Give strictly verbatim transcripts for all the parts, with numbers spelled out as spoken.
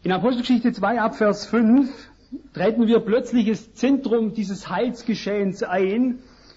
In Apostelgeschichte zwei ab Vers fünf treten wir plötzlich das Zentrum dieses Heilsgeschehens ein,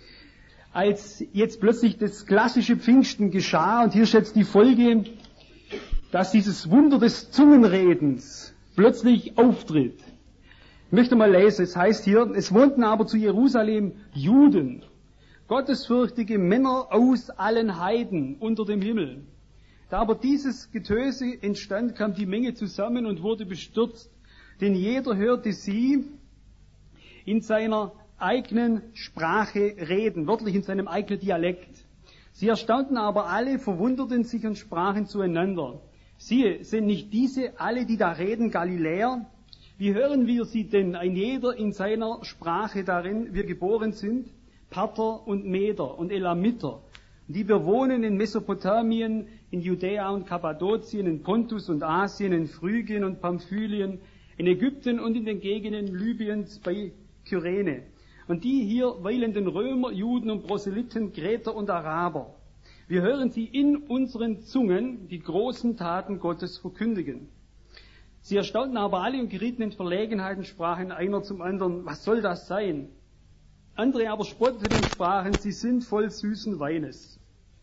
als jetzt plötzlich das klassische Pfingsten geschah. Und hier steht die Folge, dass dieses Wunder des Zungenredens plötzlich auftritt. Ich möchte mal lesen, es heißt hier, es wohnten aber zu Jerusalem Juden, gottesfürchtige Männer aus allen Heiden unter dem Himmel. Da aber dieses Getöse entstand, kam die Menge zusammen und wurde bestürzt, denn jeder hörte sie in seiner eigenen Sprache reden, wörtlich in seinem eigenen Dialekt. Sie erstaunten aber alle, verwunderten sich und sprachen zueinander. Siehe, sind nicht diese alle, die da reden, Galiläer? Wie hören wir sie denn, ein jeder in seiner Sprache darin wir geboren sind? Parther und Meder und Elamiter, die wir wohnen in Mesopotamien, in Judäa und Kappadokien, in Pontus und Asien, in Phrygien und Pamphylien, in Ägypten und in den Gegenden Libyens bei Kyrene. Und die hier weilenden Römer, Juden und Proselyten, Kreter und Araber. Wir hören sie in unseren Zungen die großen Taten Gottes verkündigen. Sie erstaunten aber alle und gerieten in Verlegenheit und sprachen einer zum anderen, was soll das sein? Andere aber spotteten und sprachen, sie sind voll süßen Weines.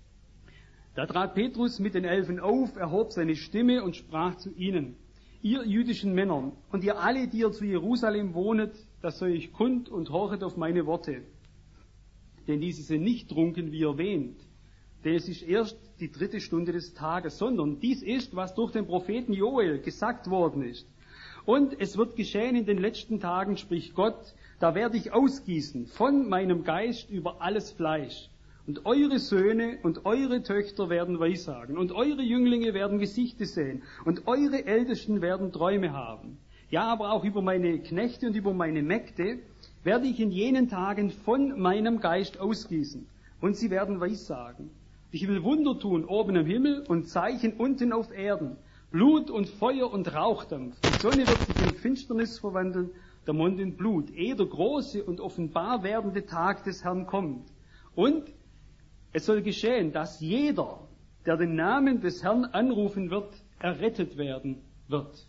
Da trat Petrus mit den Elfen auf, erhob seine Stimme und sprach zu ihnen, ihr jüdischen Männer und ihr alle, die ihr zu Jerusalem wohnet, das soll ich kund und horchet auf meine Worte. Denn diese sind nicht trunken, wie erwähnt, denn es ist erst die dritte Stunde des Tages, sondern dies ist, was durch den Propheten Joel gesagt worden ist. Und es wird geschehen in den letzten Tagen, spricht Gott, da werde ich ausgießen von meinem Geist über alles Fleisch. Und eure Söhne und eure Töchter werden Weissagen. Und eure Jünglinge werden Gesichter sehen. Und eure Ältesten werden Träume haben. Ja, aber auch über meine Knechte und über meine Mägde werde ich in jenen Tagen von meinem Geist ausgießen. Und sie werden Weissagen. Ich will Wunder tun oben am Himmel und Zeichen unten auf Erden. Blut und Feuer und Rauchdampf. Die Sonne wird sich in Finsternis verwandeln, der Mond in Blut, ehe der große und offenbar werdende Tag des Herrn kommt. Und es soll geschehen, dass jeder, der den Namen des Herrn anrufen wird, errettet werden wird.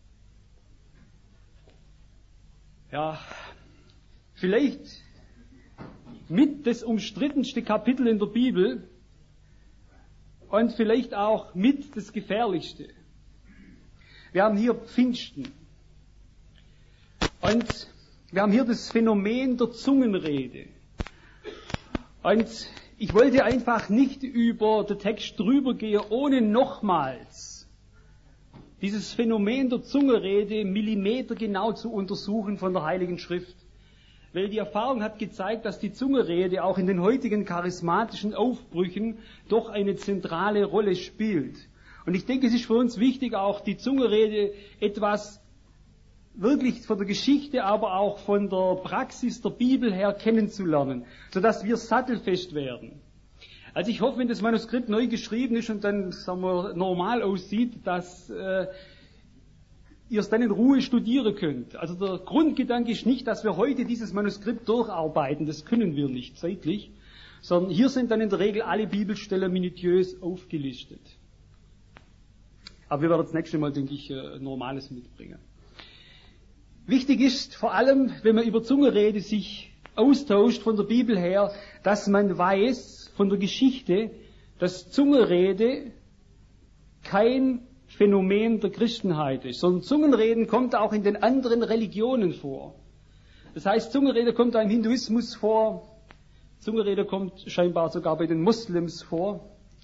Ja, vielleicht mit das umstrittenste Kapitel in der Bibel und vielleicht auch mit das gefährlichste. Wir haben hier Pfingsten. Und wir haben hier das Phänomen der Zungenrede. Und ich wollte einfach nicht über den Text drüber gehen, ohne nochmals dieses Phänomen der Zungenrede millimetergenau zu untersuchen von der Heiligen Schrift. Weil die Erfahrung hat gezeigt, dass die Zungenrede auch in den heutigen charismatischen Aufbrüchen doch eine zentrale Rolle spielt. Und ich denke, es ist für uns wichtig, auch die Zungenrede etwas wirklich von der Geschichte, aber auch von der Praxis der Bibel her kennenzulernen, sodass wir sattelfest werden. Also ich hoffe, wenn das Manuskript neu geschrieben ist und dann, sagen wir, normal aussieht, dass äh, ihr es dann in Ruhe studieren könnt. Also der Grundgedanke ist nicht, dass wir heute dieses Manuskript durcharbeiten, das können wir nicht zeitlich, sondern hier sind dann in der Regel alle Bibelstellen minutiös aufgelistet. Aber wir werden das nächste Mal, denke ich, äh, Normales mitbringen. Wichtig ist vor allem, wenn man über Zungenrede sich austauscht von der Bibel her, dass man weiß von der Geschichte, dass Zungenrede kein Phänomen der Christenheit ist, sondern Zungenreden kommt auch in den anderen Religionen vor. Das heißt, Zungenrede kommt auch im Hinduismus vor, Zungenrede kommt scheinbar sogar bei den Moslems vor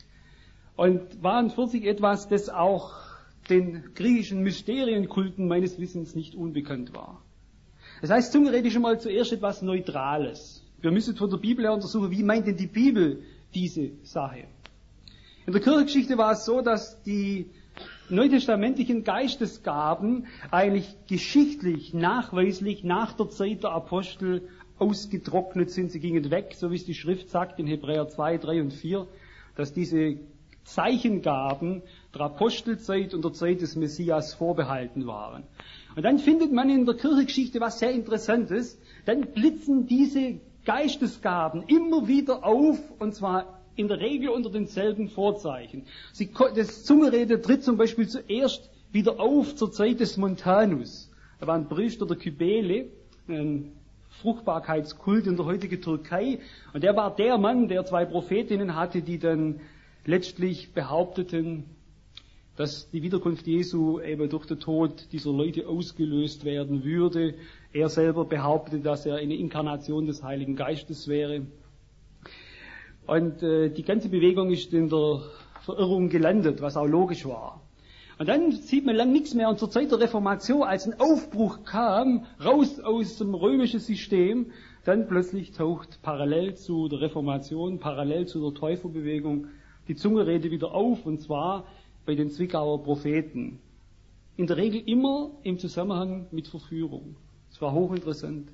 und war an für sich etwas, das auch den griechischen Mysterienkulten meines Wissens nicht unbekannt war. Das heißt, Zungenrede ist schon mal zuerst etwas Neutrales. Wir müssen von der Bibel her untersuchen, wie meint denn die Bibel diese Sache? In der Kirchengeschichte war es so, dass die neutestamentlichen Geistesgaben eigentlich geschichtlich, nachweislich nach der Zeit der Apostel ausgetrocknet sind. Sie gingen weg, so wie es die Schrift sagt in Hebräer zwei, drei und vier, dass diese Zeichengaben der Apostelzeit und der Zeit des Messias vorbehalten waren. Und dann findet man in der Kirchengeschichte was sehr Interessantes. Dann blitzen diese Geistesgaben immer wieder auf, und zwar in der Regel unter denselben Vorzeichen. Sie, das Zungenrede tritt zum Beispiel zuerst wieder auf zur Zeit des Montanus. Da war ein Priester der Kybele, ein Fruchtbarkeitskult in der heutigen Türkei. Und der war der Mann, der zwei Prophetinnen hatte, die dann letztlich behaupteten, dass die Wiederkunft Jesu eben durch den Tod dieser Leute ausgelöst werden würde. Er selber behauptete, dass er eine Inkarnation des Heiligen Geistes wäre. Und äh, die ganze Bewegung ist in der Verirrung gelandet, was auch logisch war. Und dann sieht man lang nichts mehr. Und zur Zeit der Reformation, als ein Aufbruch kam, raus aus dem römischen System, dann plötzlich taucht parallel zu der Reformation, parallel zu der Täuferbewegung, die Zungenrede wieder auf, und zwar bei den Zwickauer Propheten. In der Regel immer im Zusammenhang mit Verführung. Es war hochinteressant.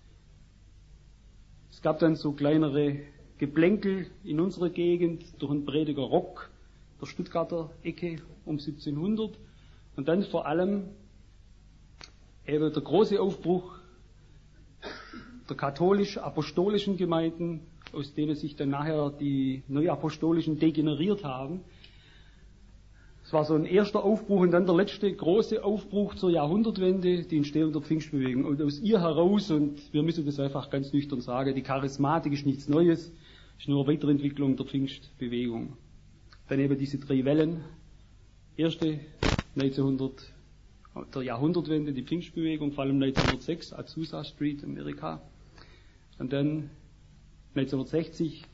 Es gab dann so kleinere Geplänkel in unserer Gegend durch einen Prediger Rock, der Stuttgarter Ecke um siebzehnhundert. Und dann vor allem eben der große Aufbruch der katholisch-apostolischen Gemeinden, aus denen sich dann nachher die neuapostolischen degeneriert haben. Es war so ein erster Aufbruch und dann der letzte große Aufbruch zur Jahrhundertwende, die Entstehung der Pfingstbewegung. Und aus ihr heraus, und wir müssen das einfach ganz nüchtern sagen, die Charismatik ist nichts Neues, ist nur eine Weiterentwicklung der Pfingstbewegung. Dann eben diese drei Wellen. Erste neunzehnhundert, der Jahrhundertwende, die Pfingstbewegung, vor allem neunzehnhundertsechs, Azusa Street, Amerika. Und dann neunzehnhundertsechzig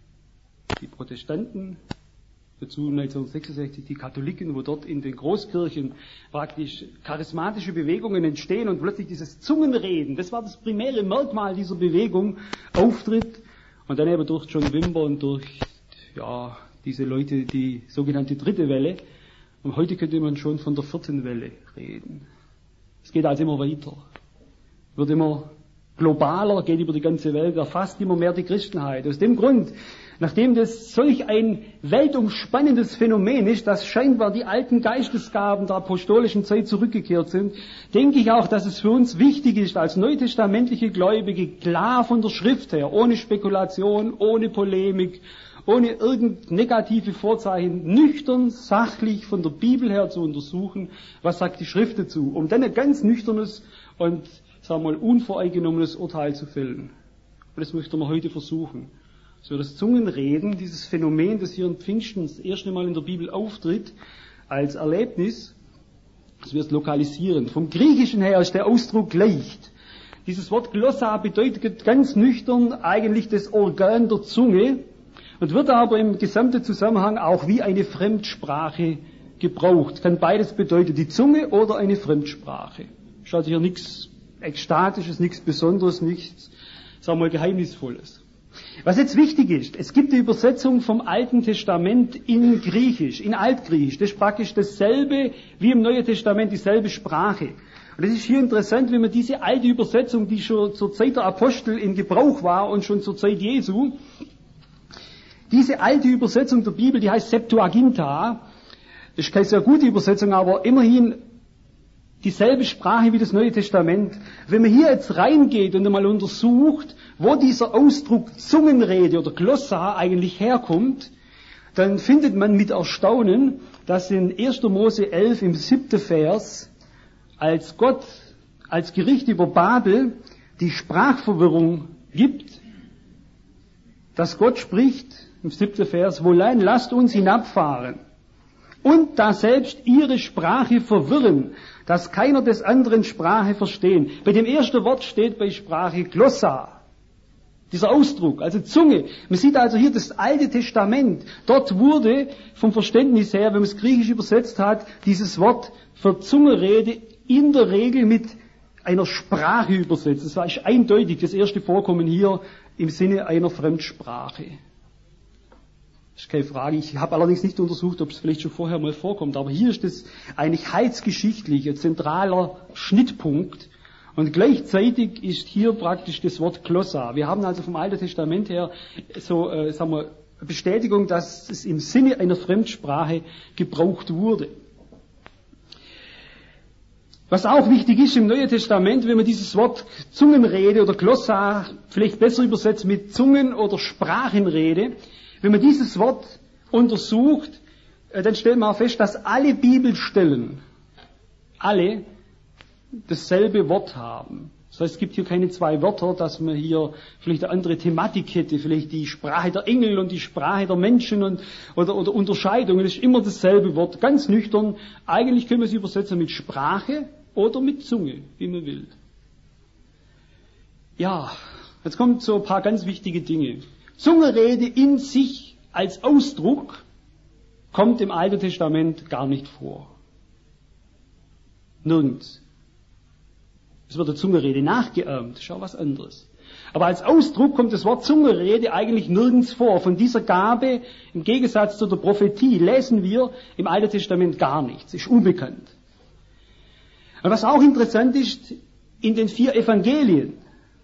die Protestanten, dazu neunzehnhundertsechsundsechzig die Katholiken, wo dort in den Großkirchen praktisch charismatische Bewegungen entstehen und plötzlich dieses Zungenreden, das war das primäre Merkmal dieser Bewegung, auftritt. Und dann eben durch John Wimber und durch, ja, diese Leute, die sogenannte dritte Welle. Und heute könnte man schon von der vierten Welle reden. Es geht also immer weiter. Wird immer globaler, geht über die ganze Welt, erfasst immer mehr die Christenheit. Aus dem Grund, nachdem das solch ein weltumspannendes Phänomen ist, dass scheinbar die alten Geistesgaben der apostolischen Zeit zurückgekehrt sind, denke ich auch, dass es für uns wichtig ist, als neutestamentliche Gläubige klar von der Schrift her, ohne Spekulation, ohne Polemik, ohne irgend negative Vorzeichen, nüchtern, sachlich von der Bibel her zu untersuchen, was sagt die Schrift dazu, um dann ein ganz nüchternes und, sagen wir mal, unvoreingenommenes Urteil zu fällen. Und das möchten wir heute versuchen. So das Zungenreden, dieses Phänomen, das hier in Pfingsten das erste Mal in der Bibel auftritt, als Erlebnis, dass wir es lokalisieren. Vom Griechischen her ist der Ausdruck leicht. Dieses Wort Glossa bedeutet ganz nüchtern eigentlich das Organ der Zunge und wird aber im gesamten Zusammenhang auch wie eine Fremdsprache gebraucht. Kann beides bedeuten, die Zunge oder eine Fremdsprache. Ist also hier nichts Ekstatisches, nichts Besonderes, nichts, sagen wir mal, Geheimnisvolles. Was jetzt wichtig ist, es gibt die Übersetzung vom Alten Testament in Griechisch, in Altgriechisch. Das ist praktisch dasselbe wie im Neuen Testament, dieselbe Sprache. Und es ist hier interessant, wenn man diese alte Übersetzung, die schon zur Zeit der Apostel in Gebrauch war und schon zur Zeit Jesu, diese alte Übersetzung der Bibel, die heißt Septuaginta, das ist keine sehr gute Übersetzung, aber immerhin dieselbe Sprache wie das Neue Testament. Wenn man hier jetzt reingeht und einmal untersucht, wo dieser Ausdruck Zungenrede oder Glossa eigentlich herkommt, dann findet man mit Erstaunen, dass in erster Mose elf im siebten Vers, als Gott als Gericht über Babel die Sprachverwirrung gibt, dass Gott spricht, im siebten Vers, wohlan, lasst uns hinabfahren und da selbst ihre Sprache verwirren, dass keiner des anderen Sprache verstehen. Bei dem ersten Wort steht bei Sprache Glossa, dieser Ausdruck, also Zunge. Man sieht also hier das Alte Testament. Dort wurde vom Verständnis her, wenn man es griechisch übersetzt hat, dieses Wort für Zungenrede in der Regel mit einer Sprache übersetzt. Das war eindeutig das erste Vorkommen hier im Sinne einer Fremdsprache. Das ist keine Frage. Ich habe allerdings nicht untersucht, ob es vielleicht schon vorher mal vorkommt. Aber hier ist es eigentlich heilsgeschichtlich ein zentraler Schnittpunkt. Und gleichzeitig ist hier praktisch das Wort Glossa. Wir haben also vom Alten Testament her so, äh, sagen wir, Bestätigung, dass es im Sinne einer Fremdsprache gebraucht wurde. Was auch wichtig ist im Neuen Testament, wenn man dieses Wort Zungenrede oder Glossa vielleicht besser übersetzt mit Zungen- oder Sprachenrede, wenn man dieses Wort untersucht, dann stellt man auch fest, dass alle Bibelstellen, alle dasselbe Wort haben. Das heißt, es gibt hier keine zwei Wörter, dass man hier vielleicht eine andere Thematik hätte, vielleicht die Sprache der Engel und die Sprache der Menschen und, oder, oder Unterscheidungen. Es ist immer dasselbe Wort, ganz nüchtern. Eigentlich können wir es übersetzen mit Sprache oder mit Zunge, wie man will. Ja, jetzt kommen so ein paar ganz wichtige Dinge. Zungenrede in sich als Ausdruck kommt im Alten Testament gar nicht vor. Nirgends. Es wird der Zungenrede nachgeahmt, das ist auch was anderes. Aber als Ausdruck kommt das Wort Zungenrede eigentlich nirgends vor. Von dieser Gabe, im Gegensatz zu der Prophetie, lesen wir im Alten Testament gar nichts, ist unbekannt. Und was auch interessant ist, in den vier Evangelien,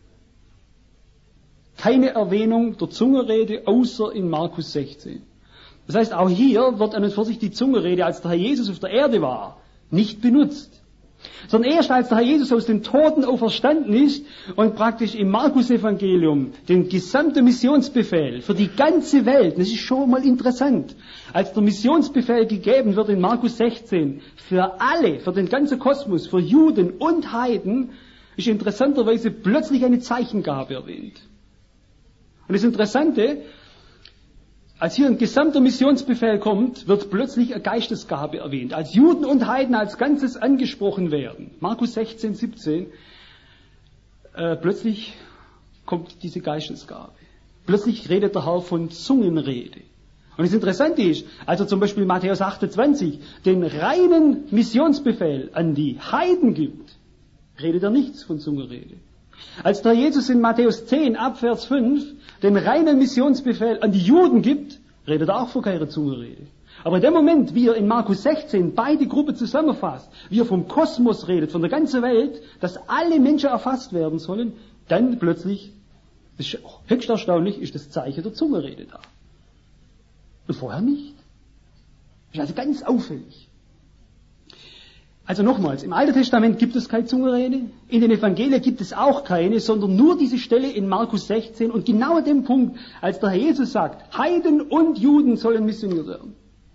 keine Erwähnung der Zungenrede, außer in Markus sechzehn. Das heißt, auch hier wird an und für sich die Zungenrede, als der Herr Jesus auf der Erde war, nicht benutzt. Sondern erst als der Herr Jesus aus den Toten auferstanden ist und praktisch im Markus-Evangelium den gesamten Missionsbefehl für die ganze Welt, das ist schon mal interessant, als der Missionsbefehl gegeben wird in Markus sechzehn, für alle, für den ganzen Kosmos, für Juden und Heiden, ist interessanterweise plötzlich eine Zeichengabe erwähnt. Und das Interessante, als hier ein gesamter Missionsbefehl kommt, wird plötzlich eine Geistesgabe erwähnt. Als Juden und Heiden als Ganzes angesprochen werden. Markus sechzehn, siebzehn. Äh, plötzlich kommt diese Geistesgabe. Plötzlich redet der Herr von Zungenrede. Und das Interessante ist, als er zum Beispiel Matthäus achtundzwanzig den reinen Missionsbefehl an die Heiden gibt, redet er nichts von Zungenrede. Als der Jesus in Matthäus zehn, Abvers fünf, den reinen Missionsbefehl an die Juden gibt, redet er auch von keiner Zungenrede. Aber in dem Moment, wie er in Markus sechzehn beide Gruppen zusammenfasst, wie er vom Kosmos redet, von der ganzen Welt, dass alle Menschen erfasst werden sollen, dann plötzlich, das ist höchst erstaunlich, ist das Zeichen der Zungenrede da. Und vorher nicht. Das ist also ganz auffällig. Also nochmals, im Alten Testament gibt es keine Zungenrede, in den Evangelien gibt es auch keine, sondern nur diese Stelle in Markus sechzehn und genau an dem Punkt, als der Herr Jesus sagt, Heiden und Juden sollen missioniert werden.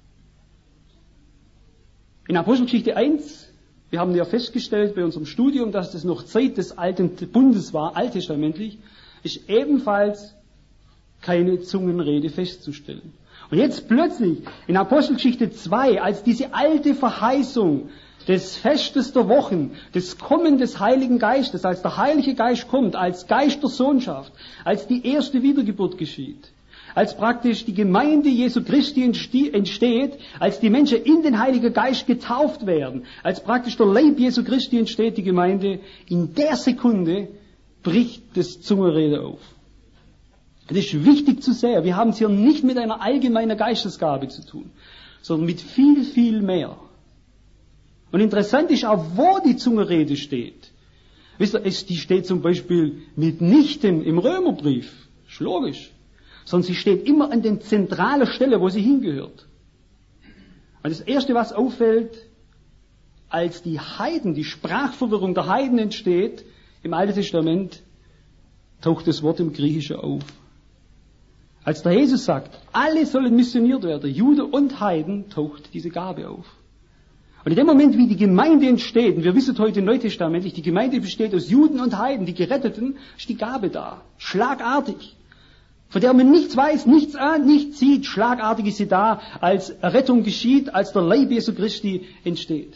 In Apostelgeschichte eins, wir haben ja festgestellt bei unserem Studium, dass das noch Zeit des Alten Bundes war, alttestamentlich, ist ebenfalls keine Zungenrede festzustellen. Und jetzt plötzlich in Apostelgeschichte zwei, als diese alte Verheißung des Festes der Wochen, des Kommen des Heiligen Geistes, als der Heilige Geist kommt, als Geist der Sohnschaft, als die erste Wiedergeburt geschieht, als praktisch die Gemeinde Jesu Christi entsteht, als die Menschen in den Heiligen Geist getauft werden, als praktisch der Leib Jesu Christi entsteht, die Gemeinde, in der Sekunde bricht das Zungenrede auf. Das ist wichtig zu sehen. Wir haben es hier nicht mit einer allgemeinen Geistesgabe zu tun, sondern mit viel, viel mehr. Und interessant ist auch, wo die Zungenrede steht. Wisst ihr, die steht zum Beispiel mitnichten im Römerbrief. Ist logisch. Sondern sie steht immer an den zentralen Stellen, wo sie hingehört. Und das Erste, was auffällt, als die Heiden, die Sprachverwirrung der Heiden entsteht, im Alten Testament, taucht das Wort im Griechischen auf. Als der Jesus sagt, alle sollen missioniert werden, Jude und Heiden, taucht diese Gabe auf. Und in dem Moment, wie die Gemeinde entsteht, und wir wissen heute neutestamentlich, die Gemeinde besteht aus Juden und Heiden, die Geretteten, ist die Gabe da. Schlagartig. Von der man nichts weiß, nichts ahnt, nichts sieht. Schlagartig ist sie da, als Errettung geschieht, als der Leib Jesu Christi entsteht.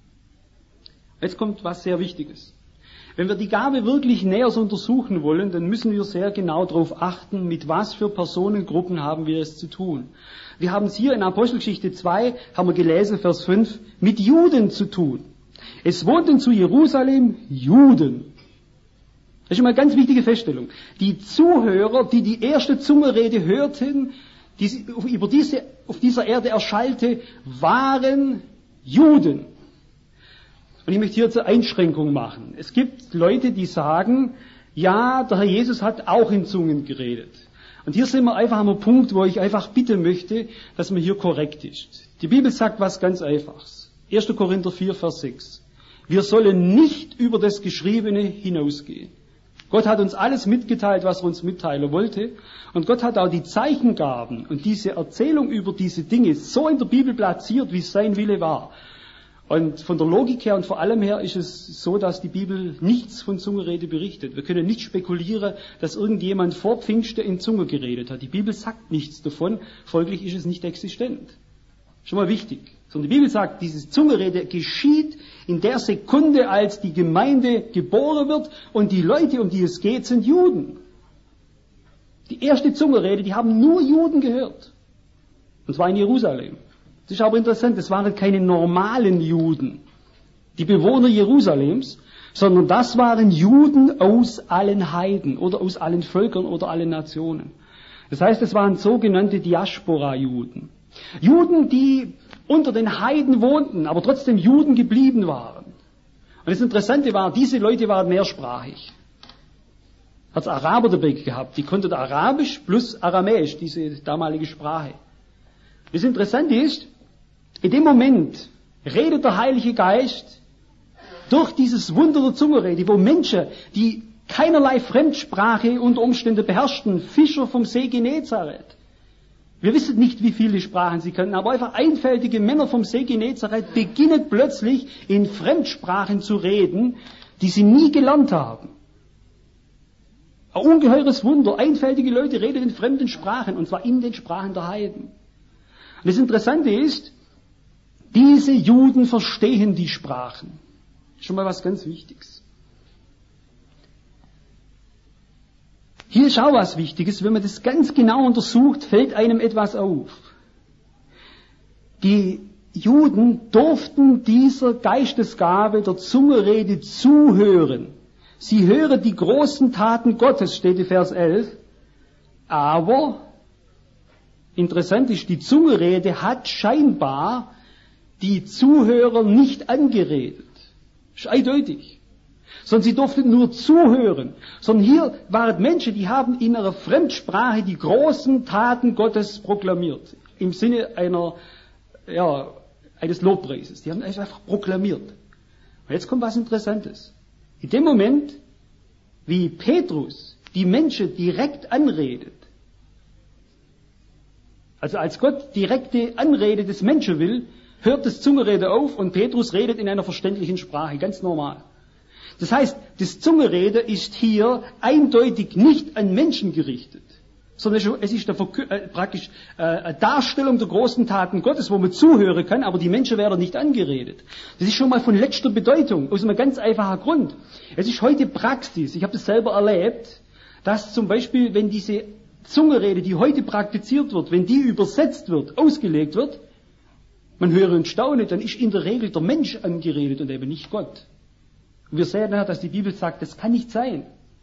Jetzt kommt was sehr Wichtiges. Wenn wir die Gabe wirklich näher untersuchen wollen, dann müssen wir sehr genau darauf achten, mit was für Personengruppen haben wir es zu tun. Wir haben es hier in Apostelgeschichte zwei, haben wir gelesen, Vers fünf, mit Juden zu tun. Es wohnten zu Jerusalem Juden. Das ist schon mal eine ganz wichtige Feststellung. Die Zuhörer, die die erste Zungenrede hörten, die über diese, auf dieser Erde erschallte, waren Juden. Und ich möchte hier zur Einschränkung machen. Es gibt Leute, die sagen, ja, der Herr Jesus hat auch in Zungen geredet. Und hier sind wir einfach an einem Punkt, wo ich einfach bitten möchte, dass man hier korrekt ist. Die Bibel sagt was ganz Einfaches. erster Korinther vier, Vers sechs. Wir sollen nicht über das Geschriebene hinausgehen. Gott hat uns alles mitgeteilt, was er uns mitteilen wollte. Und Gott hat auch die Zeichengaben und diese Erzählung über diese Dinge so in der Bibel platziert, wie es sein Wille war. Und von der Logik her und vor allem her ist es so, dass die Bibel nichts von Zungenrede berichtet. Wir können nicht spekulieren, dass irgendjemand vor Pfingsten in Zunge geredet hat. Die Bibel sagt nichts davon, folglich ist es nicht existent. Schon mal wichtig. Sondern die Bibel sagt, diese Zungenrede geschieht in der Sekunde, als die Gemeinde geboren wird und die Leute, um die es geht, sind Juden. Die erste Zungenrede, die haben nur Juden gehört. Und zwar in Jerusalem. Das ist aber interessant, das waren keine normalen Juden, die Bewohner Jerusalems, sondern das waren Juden aus allen Heiden oder aus allen Völkern oder allen Nationen. Das heißt, es waren sogenannte Diaspora-Juden. Juden, die unter den Heiden wohnten, aber trotzdem Juden geblieben waren. Und das Interessante war, diese Leute waren mehrsprachig. Hat es Araber dabei gehabt, die konnten Arabisch plus Aramäisch, diese damalige Sprache. Das Interessante ist, in dem Moment redet der Heilige Geist durch dieses Wunder der Zungenrede, wo Menschen, die keinerlei Fremdsprache unter Umständen beherrschten, Fischer vom See Genezareth. Wir wissen nicht, wie viele Sprachen sie können, aber einfach einfältige Männer vom See Genezareth beginnen plötzlich in Fremdsprachen zu reden, die sie nie gelernt haben. Ein ungeheures Wunder, einfältige Leute reden in fremden Sprachen, und zwar in den Sprachen der Heiden. Und das Interessante ist, diese Juden verstehen die Sprachen. Schon mal was ganz Wichtiges. Hier ist auch was Wichtiges, wenn man das ganz genau untersucht, fällt einem etwas auf. Die Juden durften dieser Geistesgabe der Zungenrede zuhören. Sie hören die großen Taten Gottes, steht in Vers elf, aber interessant ist, die Zungenrede hat scheinbar die Zuhörer nicht angeredet. Das ist eindeutig. Sondern sie durften nur zuhören. Sondern hier waren Menschen, die haben in ihrer Fremdsprache die großen Taten Gottes proklamiert. Im Sinne einer, ja, eines Lobpreises. Die haben es einfach proklamiert. Und jetzt kommt was Interessantes. In dem Moment, wie Petrus die Menschen direkt anredet, also als Gott direkte Anrede des Menschen will, hört das Zungenrede auf und Petrus redet in einer verständlichen Sprache, ganz normal. Das heißt, das Zungenrede ist hier eindeutig nicht an Menschen gerichtet, sondern es ist eine, äh, praktisch äh, eine Darstellung der großen Taten Gottes, wo man zuhören kann, aber die Menschen werden nicht angeredet. Das ist schon mal von letzter Bedeutung, aus einem ganz einfachen Grund. Es ist heute Praxis, ich habe das selber erlebt, dass zum Beispiel, wenn diese Zungenrede, die heute praktiziert wird, wenn die übersetzt wird, ausgelegt wird, man höre und staune, dann ist in der Regel der Mensch angeredet und eben nicht Gott. Und wir sehen ja, dass die Bibel sagt, das kann nicht sein.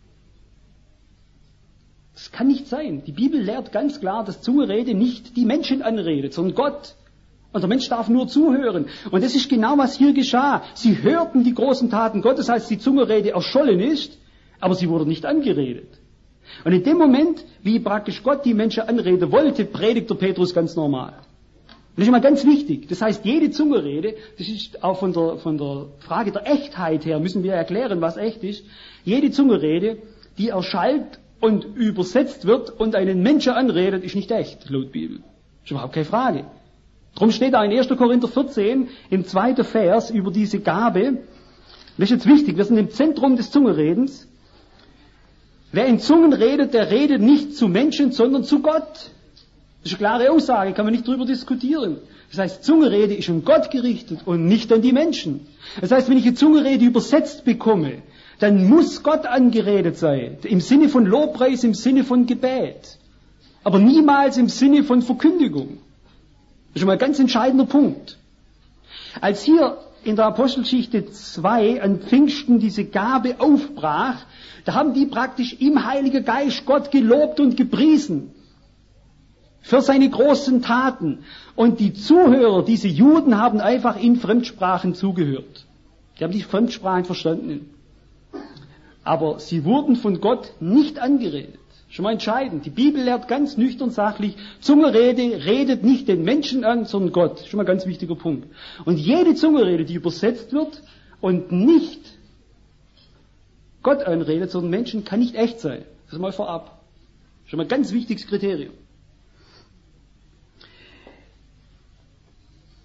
Das kann nicht sein. Die Bibel lehrt ganz klar, dass Zungenrede nicht die Menschen anredet, sondern Gott. Und der Mensch darf nur zuhören. Und das ist genau, was hier geschah. Sie hörten die großen Taten Gottes, als die Zungenrede erschollen ist, aber sie wurde nicht angeredet. Und in dem Moment, wie praktisch Gott die Menschen anreden wollte, predigt der Petrus ganz normal. Und das ist immer ganz wichtig. Das heißt, jede Zungenrede, das ist auch von der, von der Frage der Echtheit her, müssen wir erklären, was echt ist. Jede Zungenrede, die erschallt und übersetzt wird und einen Menschen anredet, ist nicht echt, laut Bibel. Das ist überhaupt keine Frage. Darum steht da in erster Korinther vierzehn, im zweiten Vers, über diese Gabe. Das ist jetzt wichtig, wir sind im Zentrum des Zungenredens. Wer in Zungen redet, der redet nicht zu Menschen, sondern zu Gott. Das ist eine klare Aussage, kann man nicht drüber diskutieren. Das heißt, Zungenrede ist an Gott gerichtet und nicht an die Menschen. Das heißt, wenn ich eine Zungenrede übersetzt bekomme, dann muss Gott angeredet sein. Im Sinne von Lobpreis, im Sinne von Gebet. Aber niemals im Sinne von Verkündigung. Das ist schon mal ein ganz entscheidender Punkt. Als hier in der Apostelgeschichte zwei an Pfingsten diese Gabe aufbrach, da haben die praktisch im Heiligen Geist Gott gelobt und gepriesen. Für seine großen Taten. Und die Zuhörer, diese Juden, haben einfach in Fremdsprachen zugehört. Die haben die Fremdsprachen verstanden. Aber sie wurden von Gott nicht angeredet. Schon mal entscheidend. Die Bibel lehrt ganz nüchtern sachlich, Zungenrede redet nicht den Menschen an, sondern Gott. Schon mal ein ganz wichtiger Punkt. Und jede Zungenrede, die übersetzt wird und nicht Gott anredet, sondern Menschen, kann nicht echt sein. Das ist mal vorab. Schon mal ein ganz wichtiges Kriterium.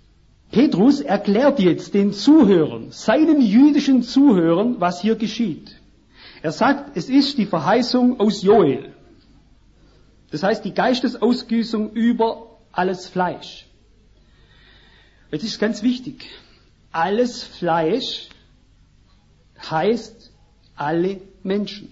Petrus erklärt jetzt den Zuhörern, seinen jüdischen Zuhörern, was hier geschieht. Er sagt, es ist die Verheißung aus Joel. Das heißt, die Geistesausgießung über alles Fleisch. Jetzt ist ganz wichtig. Alles Fleisch heißt alle Menschen.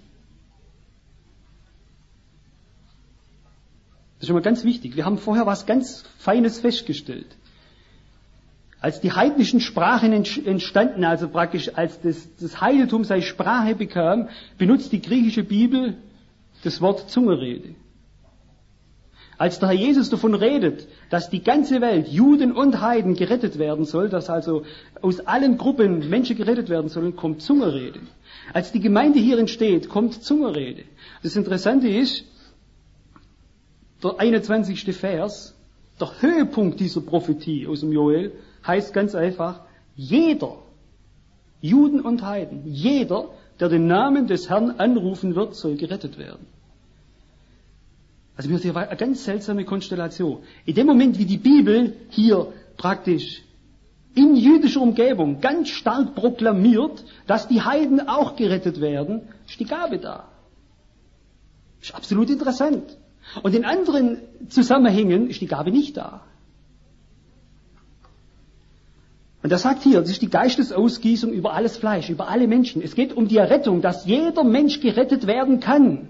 Das ist schon mal ganz wichtig. Wir haben vorher was ganz Feines festgestellt. Als die heidnischen Sprachen entstanden, also praktisch als das, das Heiligtum seine Sprache bekam, benutzt die griechische Bibel das Wort Zungenrede. Als der Herr Jesus davon redet, dass die ganze Welt, Juden und Heiden, gerettet werden soll, dass also aus allen Gruppen Menschen gerettet werden sollen, kommt Zungenrede. Als die Gemeinde hier entsteht, kommt Zungenrede. Das Interessante ist, der einundzwanzigste Vers, der Höhepunkt dieser Prophetie aus dem Joel, heißt ganz einfach, jeder, Juden und Heiden, jeder, der den Namen des Herrn anrufen wird, soll gerettet werden. Also mir hier eine ganz seltsame Konstellation. In dem Moment, wie die Bibel hier praktisch in jüdischer Umgebung ganz stark proklamiert, dass die Heiden auch gerettet werden, ist die Gabe da. Ist absolut interessant. Und in anderen Zusammenhängen ist die Gabe nicht da. Und er sagt hier, das ist die Geistesausgießung über alles Fleisch, über alle Menschen. Es geht um die Errettung, dass jeder Mensch gerettet werden kann.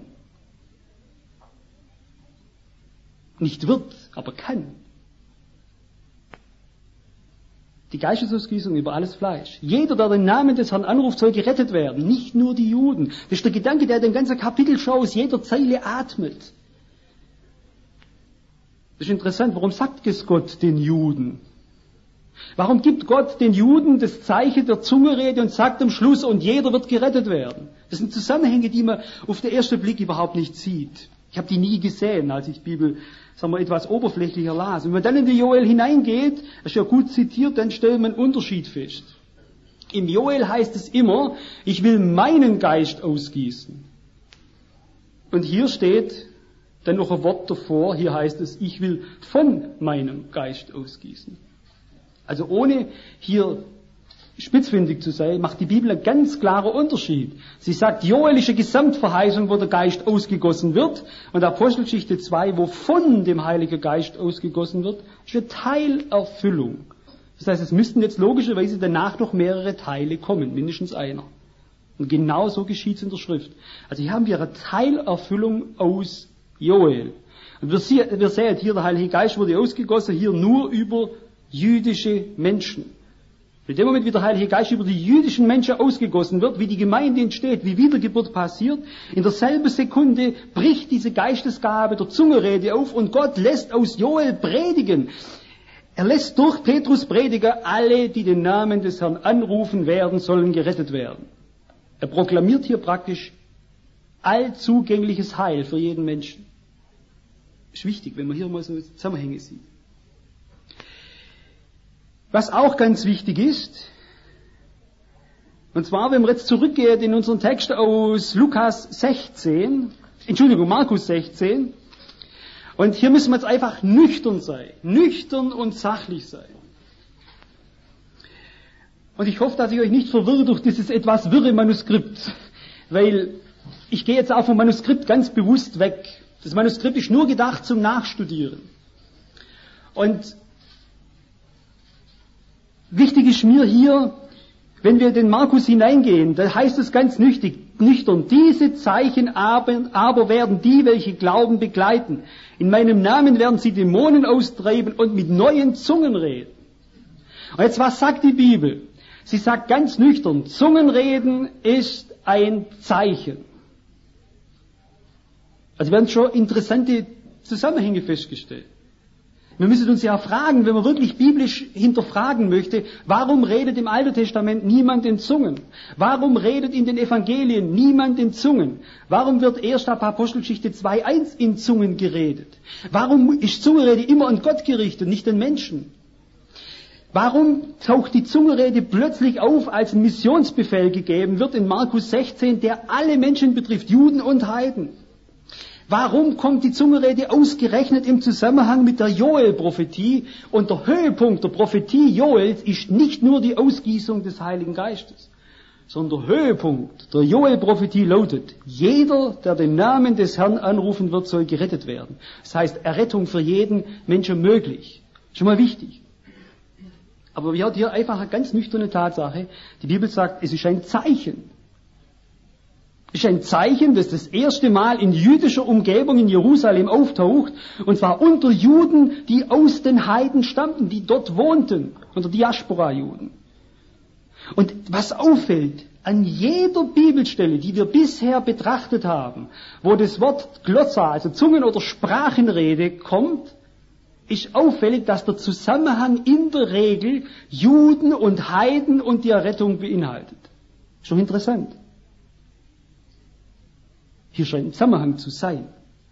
Nicht wird, aber kann. Die Geistesausgießung über alles Fleisch. Jeder, der den Namen des Herrn anruft, soll gerettet werden. Nicht nur die Juden. Das ist der Gedanke, der den ganzen Kapitel schon aus jeder Zeile atmet. Das ist interessant. Warum sagt es Gott den Juden? Warum gibt Gott den Juden das Zeichen der Zungenrede und sagt am Schluss, und jeder wird gerettet werden? Das sind Zusammenhänge, die man auf den ersten Blick überhaupt nicht sieht. Ich habe die nie gesehen, als ich die Bibel, sagen wir, etwas oberflächlicher las. Und wenn man dann in die Joel hineingeht, das ist ja gut zitiert, dann stellt man einen Unterschied fest. Im Joel heißt es immer, ich will meinen Geist ausgießen. Und hier steht dann noch ein Wort davor, hier heißt es, ich will von meinem Geist ausgießen. Also ohne hier spitzfindig zu sein, macht die Bibel einen ganz klaren Unterschied. Sie sagt, joelische Gesamtverheißung, wo der Geist ausgegossen wird, und Apostelgeschichte zwei, wo von dem Heiligen Geist ausgegossen wird, ist eine Teilerfüllung. Das heißt, es müssten jetzt logischerweise danach noch mehrere Teile kommen, mindestens einer. Und genau so geschieht es in der Schrift. Also hier haben wir eine Teilerfüllung aus Joel. Und wir sehen, wir sehen hier, der Heilige Geist wurde ausgegossen, hier nur über jüdische Menschen. In dem Moment, wie der Heilige Geist über die jüdischen Menschen ausgegossen wird, wie die Gemeinde entsteht, wie Wiedergeburt passiert, in derselben Sekunde bricht diese Geistesgabe der Zungenrede auf und Gott lässt aus Joel predigen. Er lässt durch Petrus predigen, alle, die den Namen des Herrn anrufen werden, sollen gerettet werden. Er proklamiert hier praktisch allzugängliches Heil für jeden Menschen. Ist wichtig, wenn man hier mal so Zusammenhänge sieht. Was auch ganz wichtig ist, und zwar, wenn wir jetzt zurückgehen in unseren Text aus Lukas sechzehn, Entschuldigung, Markus sechzehn, und hier müssen wir jetzt einfach nüchtern sein, nüchtern und sachlich sein. Und ich hoffe, dass ich euch nicht verwirre durch dieses etwas wirre Manuskript, weil ich gehe jetzt auch vom Manuskript ganz bewusst weg. Das Manuskript ist nur gedacht zum Nachstudieren. Und wichtig ist mir hier, wenn wir in den Markus hineingehen, da heißt es ganz nüchtern, diese Zeichen aber, aber werden die, welche glauben, begleiten. In meinem Namen werden sie Dämonen austreiben und mit neuen Zungen reden. Und jetzt, was sagt die Bibel? Sie sagt ganz nüchtern, Zungenreden ist ein Zeichen. Also werden schon interessante Zusammenhänge festgestellt. Wir müssen uns ja fragen, wenn man wirklich biblisch hinterfragen möchte, warum redet im Alten Testament niemand in Zungen? Warum redet in den Evangelien niemand in Zungen? Warum wird erst ab Apostelgeschichte zwei eins in Zungen geredet? Warum ist Zungenrede immer an Gott gerichtet, nicht an Menschen? Warum taucht die Zungenrede plötzlich auf, als ein Missionsbefehl gegeben wird in Markus sechzehn, der alle Menschen betrifft, Juden und Heiden? Warum kommt die Zungenrede ausgerechnet im Zusammenhang mit der Joel-Prophetie? Und der Höhepunkt der Prophetie Joels ist nicht nur die Ausgießung des Heiligen Geistes, sondern der Höhepunkt der Joel-Prophetie lautet: Jeder, der den Namen des Herrn anrufen wird, soll gerettet werden. Das heißt, Errettung für jeden Menschen möglich. Schon mal wichtig. Aber wir haben hier einfach eine ganz nüchterne Tatsache. Die Bibel sagt, es ist ein Zeichen. Es ist ein Zeichen, das das erste Mal in jüdischer Umgebung in Jerusalem auftaucht, und zwar unter Juden, die aus den Heiden stammten, die dort wohnten, unter Diaspora-Juden. Und was auffällt, an jeder Bibelstelle, die wir bisher betrachtet haben, wo das Wort Glossa, also Zungen- oder Sprachenrede, kommt, ist auffällig, dass der Zusammenhang in der Regel Juden und Heiden und die Errettung beinhaltet. Schon interessant. Hier scheint ein Zusammenhang zu sein.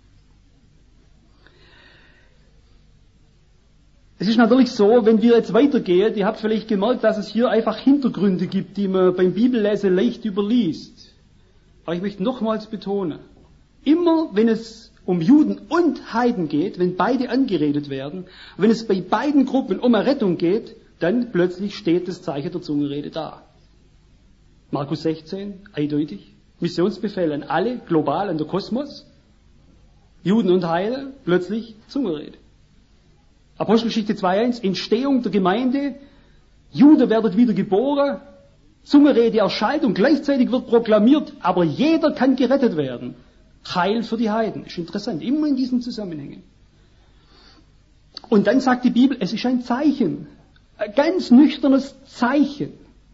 Es ist natürlich so, wenn wir jetzt weitergehen, ihr habt vielleicht gemerkt, dass es hier einfach Hintergründe gibt, die man beim Bibellesen leicht überliest. Aber ich möchte nochmals betonen, immer wenn es um Juden und Heiden geht, wenn beide angeredet werden, wenn es bei beiden Gruppen um Errettung geht, dann plötzlich steht das Zeichen der Zungenrede da. Markus sechzehn, eindeutig. Missionsbefehl an alle, global, an der Kosmos. Juden und Heiden, plötzlich Zungenrede. Apostelgeschichte zwei Punkt eins, Entstehung der Gemeinde, Jude werdet wieder geboren, Zungenrede erscheint und gleichzeitig wird proklamiert, aber jeder kann gerettet werden. Heil für die Heiden. Ist interessant, immer in diesen Zusammenhängen. Und dann sagt die Bibel, es ist ein Zeichen. Ein ganz nüchternes Zeichen.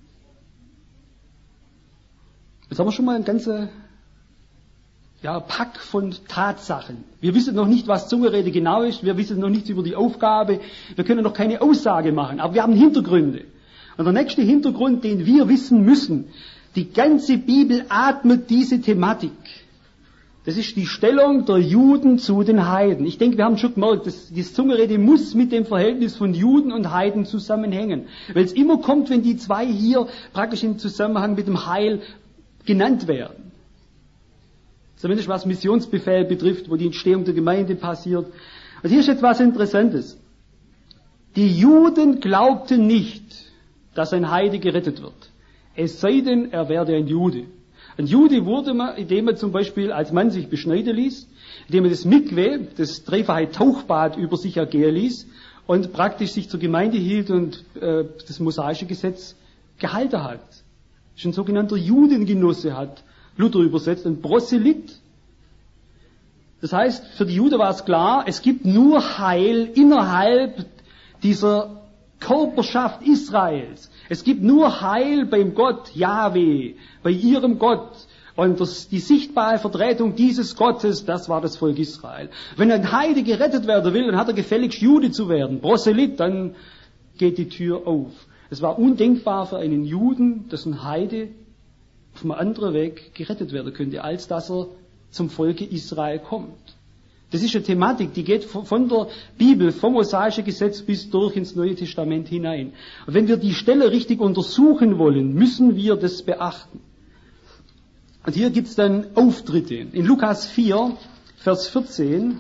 Jetzt haben wir schon mal ein ganzer ja, Pack von Tatsachen. Wir wissen noch nicht, was Zungenrede genau ist. Wir wissen noch nichts über die Aufgabe. Wir können noch keine Aussage machen. Aber wir haben Hintergründe. Und der nächste Hintergrund, den wir wissen müssen, die ganze Bibel atmet diese Thematik. Das ist die Stellung der Juden zu den Heiden. Ich denke, wir haben schon gemerkt, dass die Zungenrede muss mit dem Verhältnis von Juden und Heiden zusammenhängen. Weil es immer kommt, wenn die zwei hier praktisch im Zusammenhang mit dem Heil genannt werden. Zumindest was Missionsbefehl betrifft, wo die Entstehung der Gemeinde passiert. Also hier ist jetzt was Interessantes. Die Juden glaubten nicht, dass ein Heide gerettet wird. Es sei denn, er werde ein Jude. Ein Jude wurde man, indem er zum Beispiel als Mann sich beschneiden ließ, indem er das Mikwe, das dreifache Tauchbad, über sich ergehen ließ und praktisch sich zur Gemeinde hielt und äh, das mosaische Gesetz gehalten hat. Das ist ein sogenannter Judengenosse, hat Luther übersetzt, ein Proselyt. Das heißt, für die Juden war es klar, es gibt nur Heil innerhalb dieser Körperschaft Israels. Es gibt nur Heil beim Gott Jahwe, bei ihrem Gott. Und das, die sichtbare Vertretung dieses Gottes, das war das Volk Israel. Wenn ein Heide gerettet werden will, dann hat er gefälligst Jude zu werden, Proselyt, dann geht die Tür auf. Es war undenkbar für einen Juden, dass ein Heide auf einem anderen Weg gerettet werden könnte, als dass er zum Volke Israel kommt. Das ist eine Thematik, die geht von der Bibel, vom mosaischen Gesetz bis durch ins Neue Testament hinein. Und wenn wir die Stelle richtig untersuchen wollen, müssen wir das beachten. Und hier gibt es dann Auftritte. In Lukas vier, Vers vierzehn,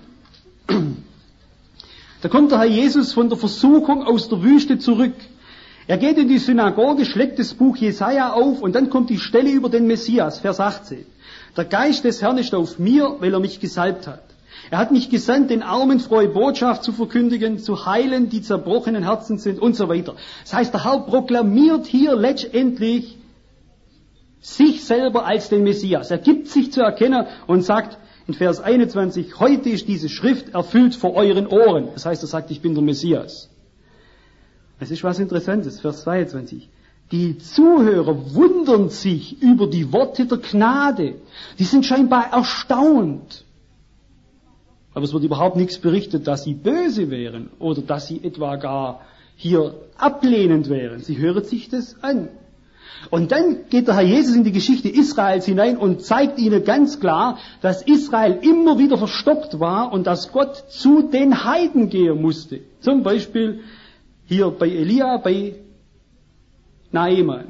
da kommt der Herr Jesus von der Versuchung aus der Wüste zurück. Er geht in die Synagoge, schlägt das Buch Jesaja auf und dann kommt die Stelle über den Messias, Vers achtzehn. Der Geist des Herrn ist auf mir, weil er mich gesalbt hat. Er hat mich gesandt, den Armen frohe Botschaft zu verkündigen, zu heilen, die zerbrochenen Herzen sind und so weiter. Das heißt, der Herr proklamiert hier letztendlich sich selber als den Messias. Er gibt sich zu erkennen und sagt in Vers einundzwanzig, heute ist diese Schrift erfüllt vor euren Ohren. Das heißt, er sagt, ich bin der Messias. Es ist was Interessantes, Vers zweiundzwanzig. Die Zuhörer wundern sich über die Worte der Gnade. Die sind scheinbar erstaunt. Aber es wird überhaupt nichts berichtet, dass sie böse wären oder dass sie etwa gar hier ablehnend wären. Sie hören sich das an. Und dann geht der Herr Jesus in die Geschichte Israels hinein und zeigt ihnen ganz klar, dass Israel immer wieder verstockt war und dass Gott zu den Heiden gehen musste. Zum Beispiel hier bei Elia, bei Naaman.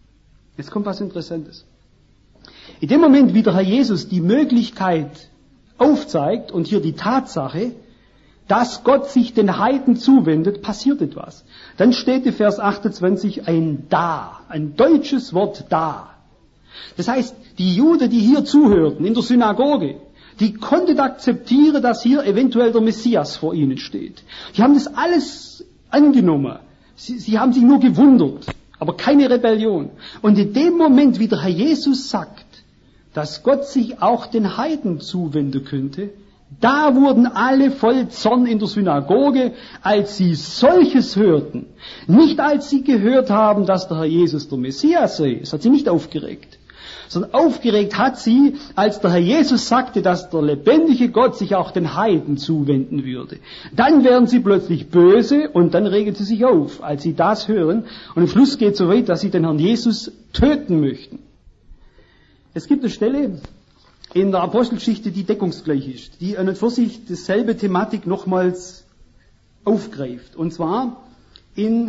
Jetzt kommt was Interessantes. In dem Moment, wie der Herr Jesus die Möglichkeit aufzeigt und hier die Tatsache, dass Gott sich den Heiden zuwendet, passiert etwas. Dann steht in Vers achtundzwanzig ein Da, ein deutsches Wort Da. Das heißt, die Juden, die hier zuhörten in der Synagoge, die konnten akzeptieren, dass hier eventuell der Messias vor ihnen steht. Die haben das alles angenommen. Sie, sie haben sich nur gewundert, aber keine Rebellion. Und in dem Moment, wie der Herr Jesus sagt, dass Gott sich auch den Heiden zuwenden könnte, da wurden alle voll Zorn in der Synagoge, als sie solches hörten. Nicht als sie gehört haben, dass der Herr Jesus der Messias sei. Es hat sie nicht aufgeregt. Sondern aufgeregt hat sie, als der Herr Jesus sagte, dass der lebendige Gott sich auch den Heiden zuwenden würde. Dann werden sie plötzlich böse und dann regen sie sich auf, als sie das hören. Und im Schluss geht es so weit, dass sie den Herrn Jesus töten möchten. Es gibt eine Stelle in der Apostelgeschichte, die deckungsgleich ist, die an und für sich dieselbe Thematik nochmals aufgreift. Und zwar in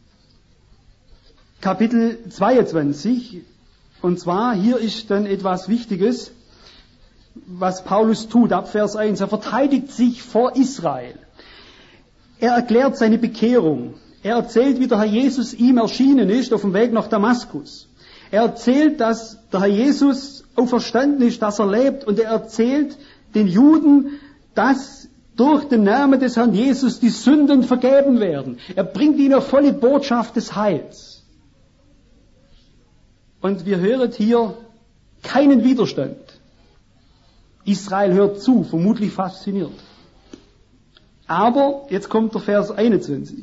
Kapitel zweiundzwanzig. Und zwar, hier ist dann etwas Wichtiges, was Paulus tut, ab Vers eins. Er verteidigt sich vor Israel. Er erklärt seine Bekehrung. Er erzählt, wie der Herr Jesus ihm erschienen ist auf dem Weg nach Damaskus. Er erzählt, dass der Herr Jesus auferstanden ist, dass er lebt, und er erzählt den Juden, dass durch den Namen des Herrn Jesus die Sünden vergeben werden. Er bringt ihnen eine volle Botschaft des Heils. Und wir hören hier keinen Widerstand. Israel hört zu, vermutlich fasziniert. Aber, jetzt kommt der Vers einundzwanzig.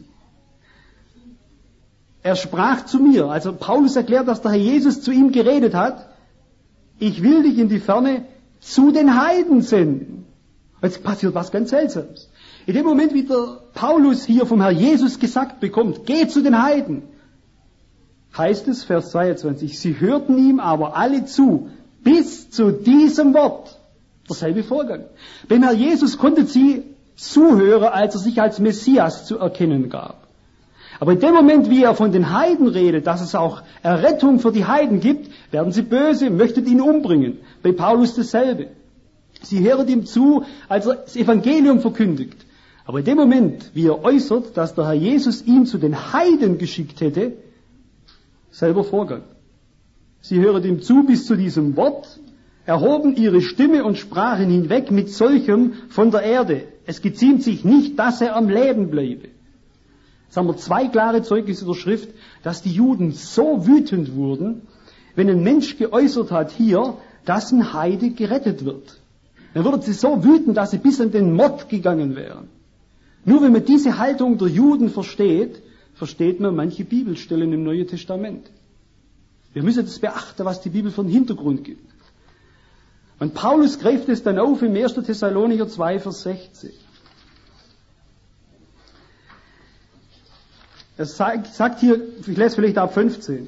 Er sprach zu mir, also Paulus erklärt, dass der Herr Jesus zu ihm geredet hat, ich will dich in die Ferne zu den Heiden senden. Jetzt passiert was ganz Seltsames. In dem Moment, wie der Paulus hier vom Herr Jesus gesagt bekommt, geh zu den Heiden, heißt es, Vers zweiundzwanzig, sie hörten ihm aber alle zu, bis zu diesem Wort. Derselbe Vorgang. Beim Herr Jesus konnten sie zuhören, als er sich als Messias zu erkennen gab. Aber in dem Moment, wie er von den Heiden redet, dass es auch Errettung für die Heiden gibt, werden sie böse, möchten ihn umbringen. Bei Paulus dasselbe. Sie hören ihm zu, als er das Evangelium verkündigt. Aber in dem Moment, wie er äußert, dass der Herr Jesus ihn zu den Heiden geschickt hätte, selber Vorgang. Sie hören ihm zu bis zu diesem Wort, erhoben ihre Stimme und sprachen hinweg mit solchem von der Erde. Es geziemt sich nicht, dass er am Leben bleibe. Jetzt haben wir zwei klare Zeugnisse der Schrift, dass die Juden so wütend wurden, wenn ein Mensch geäußert hat hier, dass ein Heide gerettet wird. Dann würden sie so wütend, dass sie bis an den Mord gegangen wären. Nur wenn man diese Haltung der Juden versteht, versteht man manche Bibelstellen im Neuen Testament. Wir müssen das beachten, was die Bibel für einen Hintergrund gibt. Und Paulus greift es dann auf im ersten Thessalonicher zwei, Vers sechzehn. Er sagt, sagt hier, ich lese vielleicht ab fünfzehn.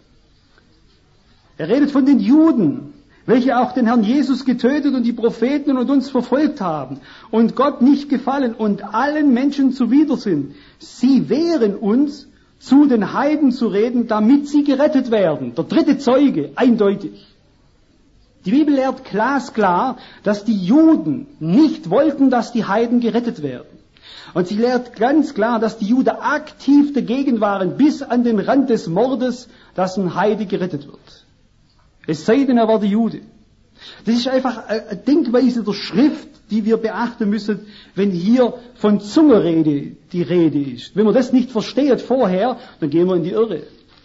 Er redet von den Juden, welche auch den Herrn Jesus getötet und die Propheten und uns verfolgt haben und Gott nicht gefallen und allen Menschen zuwider sind. Sie wehren uns, zu den Heiden zu reden, damit sie gerettet werden. Der dritte Zeuge, eindeutig. Die Bibel lehrt glasklar, dass die Juden nicht wollten, dass die Heiden gerettet werden. Und sie lehrt ganz klar, dass die Juden aktiv dagegen waren, bis an den Rand des Mordes, dass ein Heide gerettet wird. Es sei denn, er war der Jude. Das ist einfach eine Denkweise der Schrift, die wir beachten müssen, wenn hier von Zungenrede die Rede ist. Wenn man das nicht versteht vorher, dann gehen wir in die Irre.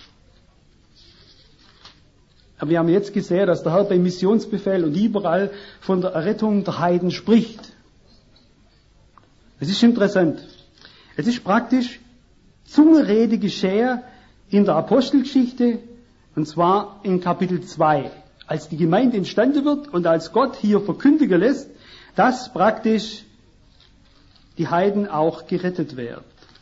Aber wir haben jetzt gesehen, dass der Herr beim Missionsbefehl und überall von der Errettung der Heiden spricht. Es ist interessant. Es ist praktisch Zungenrede geschehe in der Apostelgeschichte, und zwar in Kapitel zwei. Als die Gemeinde entstanden wird und als Gott hier verkündigen lässt, dass praktisch die Heiden auch gerettet werden.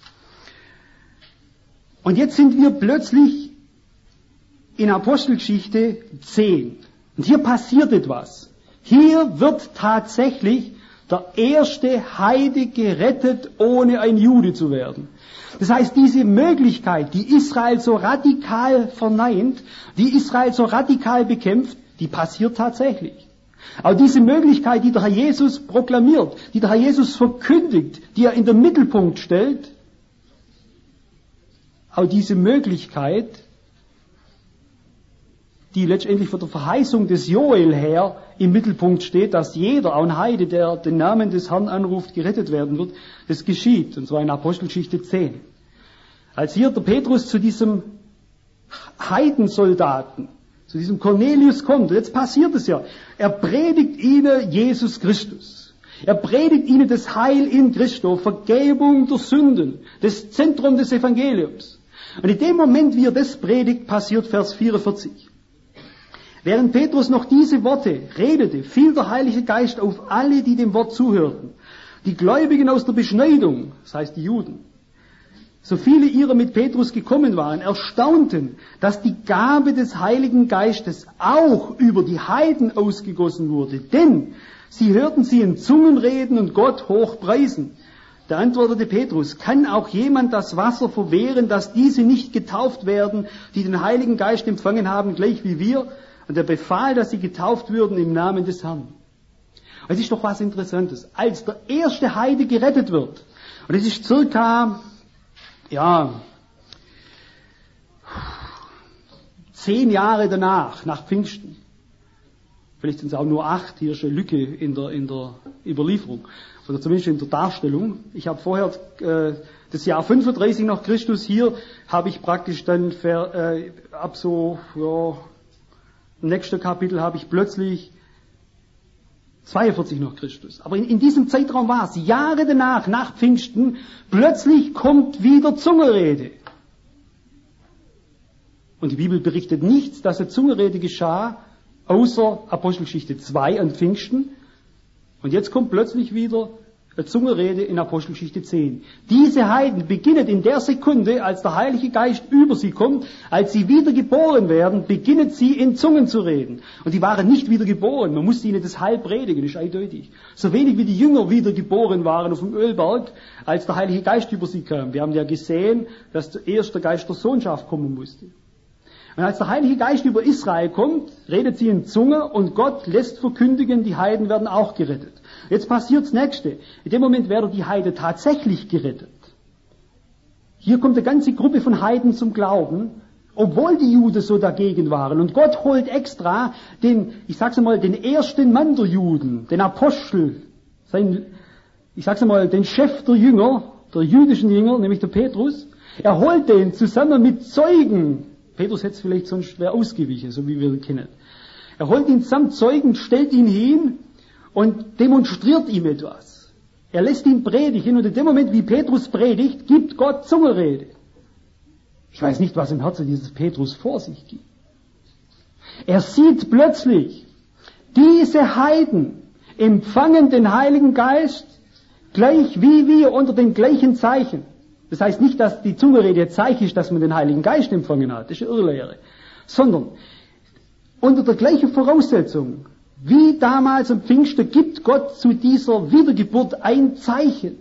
Und jetzt sind wir plötzlich in Apostelgeschichte zehn. Und hier passiert etwas. Hier wird tatsächlich der erste Heide gerettet, ohne ein Jude zu werden. Das heißt, diese Möglichkeit, die Israel so radikal verneint, die Israel so radikal bekämpft, die passiert tatsächlich. Auch diese Möglichkeit, die der Herr Jesus proklamiert, die der Herr Jesus verkündigt, die er in den Mittelpunkt stellt, auch diese Möglichkeit, die letztendlich von der Verheißung des Joel her im Mittelpunkt steht, dass jeder, auch ein Heide, der den Namen des Herrn anruft, gerettet werden wird, das geschieht, und zwar in Apostelgeschichte zehn. Als hier der Petrus zu diesem Heidensoldaten, zu diesem Cornelius kommt, jetzt passiert es ja, er predigt ihnen Jesus Christus. Er predigt ihnen das Heil in Christo, Vergebung der Sünden, das Zentrum des Evangeliums. Und in dem Moment, wie er das predigt, passiert Vers vierundvierzig. Während Petrus noch diese Worte redete, fiel der Heilige Geist auf alle, die dem Wort zuhörten. Die Gläubigen aus der Beschneidung, das heißt die Juden, so viele ihrer mit Petrus gekommen waren, erstaunten, dass die Gabe des Heiligen Geistes auch über die Heiden ausgegossen wurde. Denn sie hörten sie in Zungen reden und Gott hoch preisen. Da antwortete Petrus, kann auch jemand das Wasser verwehren, dass diese nicht getauft werden, die den Heiligen Geist empfangen haben, gleich wie wir? Und er befahl, dass sie getauft würden im Namen des Herrn. Es ist doch was Interessantes. Als der erste Heide gerettet wird, und es ist circa, ja, zehn Jahre danach, nach Pfingsten, vielleicht sind es auch nur acht, hier ist eine Lücke in der, in der Überlieferung, oder zumindest in der Darstellung. Ich habe vorher äh, das Jahr fünfunddreißig nach Christus, hier habe ich praktisch dann ver, äh, ab so, ja, im nächsten Kapitel habe ich plötzlich zweiundvierzig nach Christus. Aber in, in diesem Zeitraum war es, Jahre danach, nach Pfingsten, plötzlich kommt wieder Zungenrede. Und die Bibel berichtet nichts, dass eine Zungenrede geschah, außer Apostelgeschichte zwei an Pfingsten. Und jetzt kommt plötzlich wieder eine Zungenrede in Apostelgeschichte zehn. Diese Heiden beginnen in der Sekunde, als der Heilige Geist über sie kommt, als sie wiedergeboren werden, beginnen sie in Zungen zu reden. Und die waren nicht wiedergeboren, man musste ihnen das Heil predigen, das ist eindeutig. So wenig wie die Jünger wiedergeboren waren auf dem Ölberg, als der Heilige Geist über sie kam. Wir haben ja gesehen, dass zuerst der Geist der Sohnschaft kommen musste. Und als der Heilige Geist über Israel kommt, redet sie in Zunge und Gott lässt verkündigen, die Heiden werden auch gerettet. Jetzt passiert das Nächste. In dem Moment werden die Heiden tatsächlich gerettet. Hier kommt eine ganze Gruppe von Heiden zum Glauben, obwohl die Juden so dagegen waren. Und Gott holt extra den, ich sag's einmal, den ersten Mann der Juden, den Apostel, sein, ich sag's einmal, den Chef der Jünger, der jüdischen Jünger, nämlich der Petrus. Er holt den zusammen mit Zeugen. Petrus hätte es vielleicht sonst schwer ausgewichen, so wie wir ihn kennen. Er holt ihn samt Zeugen, stellt ihn hin und demonstriert ihm etwas. Er lässt ihn predigen und in dem Moment, wie Petrus predigt, gibt Gott Zungenrede. Ich weiß nicht, was im Herzen dieses Petrus vor sich geht. Er sieht plötzlich, diese Heiden empfangen den Heiligen Geist gleich wie wir unter den gleichen Zeichen. Das heißt nicht, dass die Zungenrede ein Zeichen ist, dass man den Heiligen Geist empfangen hat. Das ist eine Irrlehre. Sondern unter der gleichen Voraussetzung, wie damals am Pfingsten, gibt Gott zu dieser Wiedergeburt ein Zeichen.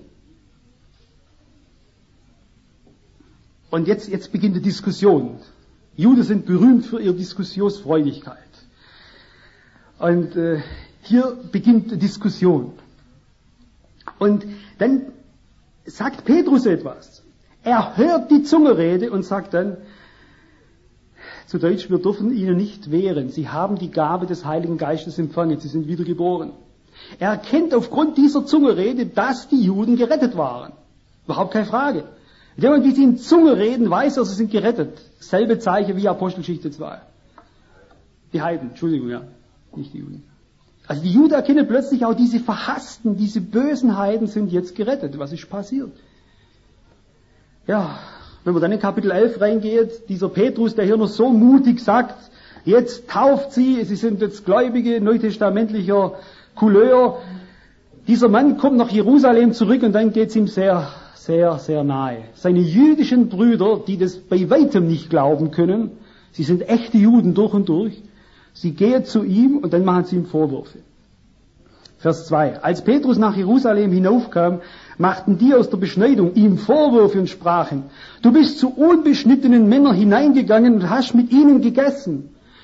Und jetzt, jetzt beginnt die Diskussion. Juden sind berühmt für ihre Diskussionsfreudigkeit. Und äh, hier beginnt die Diskussion. Und dann sagt Petrus etwas. Er hört die Zungenrede und sagt dann, zu Deutsch, wir dürfen ihnen nicht wehren. Sie haben die Gabe des Heiligen Geistes empfangen. Sie sind wiedergeboren. Er erkennt aufgrund dieser Zungenrede, dass die Juden gerettet waren. Überhaupt keine Frage. In dem Moment, wie sie in Zunge reden, weiß er, sie sind gerettet. Selbe Zeichen wie Apostelgeschichte zwei. Die Heiden, Entschuldigung, ja, nicht die Juden. Also die Juden erkennen plötzlich auch, diese verhassten, diese bösen Heiden sind jetzt gerettet. Was ist passiert? Ja, wenn man dann in Kapitel elf reingeht, dieser Petrus, der hier noch so mutig sagt, jetzt tauft sie, sie sind jetzt Gläubige, neutestamentlicher Couleur. Dieser Mann kommt nach Jerusalem zurück und dann geht es ihm sehr, sehr, sehr nahe. Seine jüdischen Brüder, die das bei weitem nicht glauben können, sie sind echte Juden durch und durch, sie gehen zu ihm und dann machen sie ihm Vorwürfe. Vers zwei. Als Petrus nach Jerusalem hinaufkam, machten die aus der Beschneidung ihm Vorwürfe und sprachen, du bist zu unbeschnittenen Männern hineingegangen und hast mit ihnen gegessen.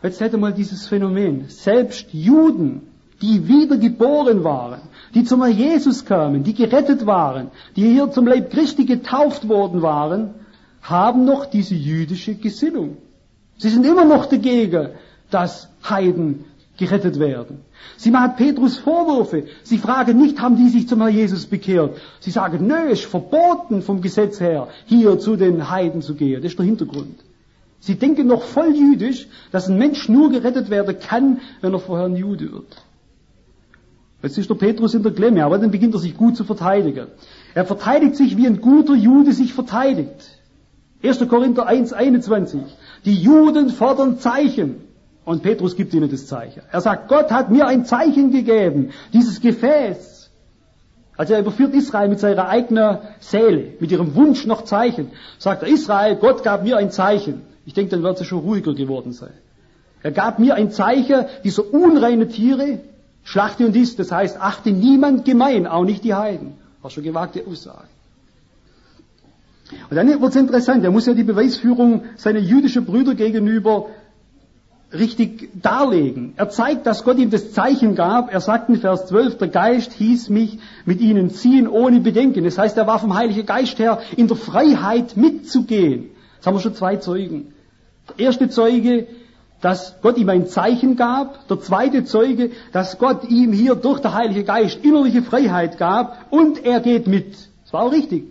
Jetzt hätte mal dieses Phänomen. Selbst Juden, die wiedergeboren waren, die zum Herrn Jesus kamen, die gerettet waren, die hier zum Leib Christi getauft worden waren, haben noch diese jüdische Gesinnung. Sie sind immer noch dagegen, dass Heiden gerettet werden. Sie machen Petrus Vorwürfe. Sie fragen nicht, haben die sich zum Herrn Jesus bekehrt? Sie sagen, nö, es ist verboten vom Gesetz her, hier zu den Heiden zu gehen. Das ist der Hintergrund. Sie denken noch voll jüdisch, dass ein Mensch nur gerettet werden kann, wenn er vorher ein Jude wird. Jetzt ist der Petrus in der Klemme, aber dann beginnt er sich gut zu verteidigen. Er verteidigt sich, wie ein guter Jude sich verteidigt. erster Korinther eins, einundzwanzig. Die Juden fordern Zeichen. Und Petrus gibt ihnen das Zeichen. Er sagt, Gott hat mir ein Zeichen gegeben, dieses Gefäß. Also er überführt Israel mit seiner eigenen Seele, mit ihrem Wunsch nach Zeichen. Sagt er, Israel, Gott gab mir ein Zeichen. Ich denke, dann wird sie schon ruhiger geworden sein. Er gab mir ein Zeichen, dieser unreine Tiere, schlachte und isst. Das heißt, achte niemand gemein, auch nicht die Heiden. War schon gewagte Aussage. Und dann wird es interessant, er muss ja die Beweisführung seiner jüdischen Brüder gegenüber richtig darlegen. Er zeigt, dass Gott ihm das Zeichen gab. Er sagt in Vers zwölf, der Geist hieß mich mit ihnen ziehen ohne Bedenken. Das heißt, er war vom Heiligen Geist her in der Freiheit mitzugehen. Jetzt haben wir schon zwei Zeugen. Der erste Zeuge, dass Gott ihm ein Zeichen gab. Der zweite Zeuge, dass Gott ihm hier durch den Heiligen Geist innerliche Freiheit gab und er geht mit. Das war auch richtig.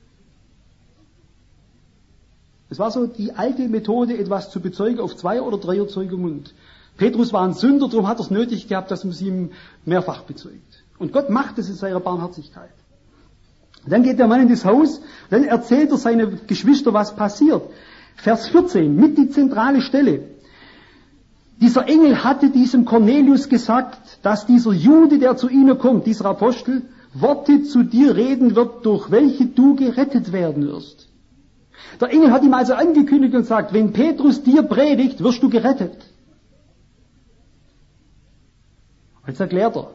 Es war so die alte Methode, etwas zu bezeugen auf Zweier- oder Dreierzeugung Mund. Petrus war ein Sünder, darum hat er es nötig gehabt, dass man es ihm mehrfach bezeugt. Und Gott macht es in seiner Barmherzigkeit. Dann geht der Mann in das Haus, dann erzählt er seine Geschwister, was passiert. Vers vierzehn, mit die zentrale Stelle. Dieser Engel hatte diesem Cornelius gesagt, dass dieser Jude, der zu ihnen kommt, dieser Apostel, Worte zu dir reden wird, durch welche du gerettet werden wirst. Der Engel hat ihm also angekündigt und sagt, wenn Petrus dir predigt, wirst du gerettet. Jetzt erklärt er,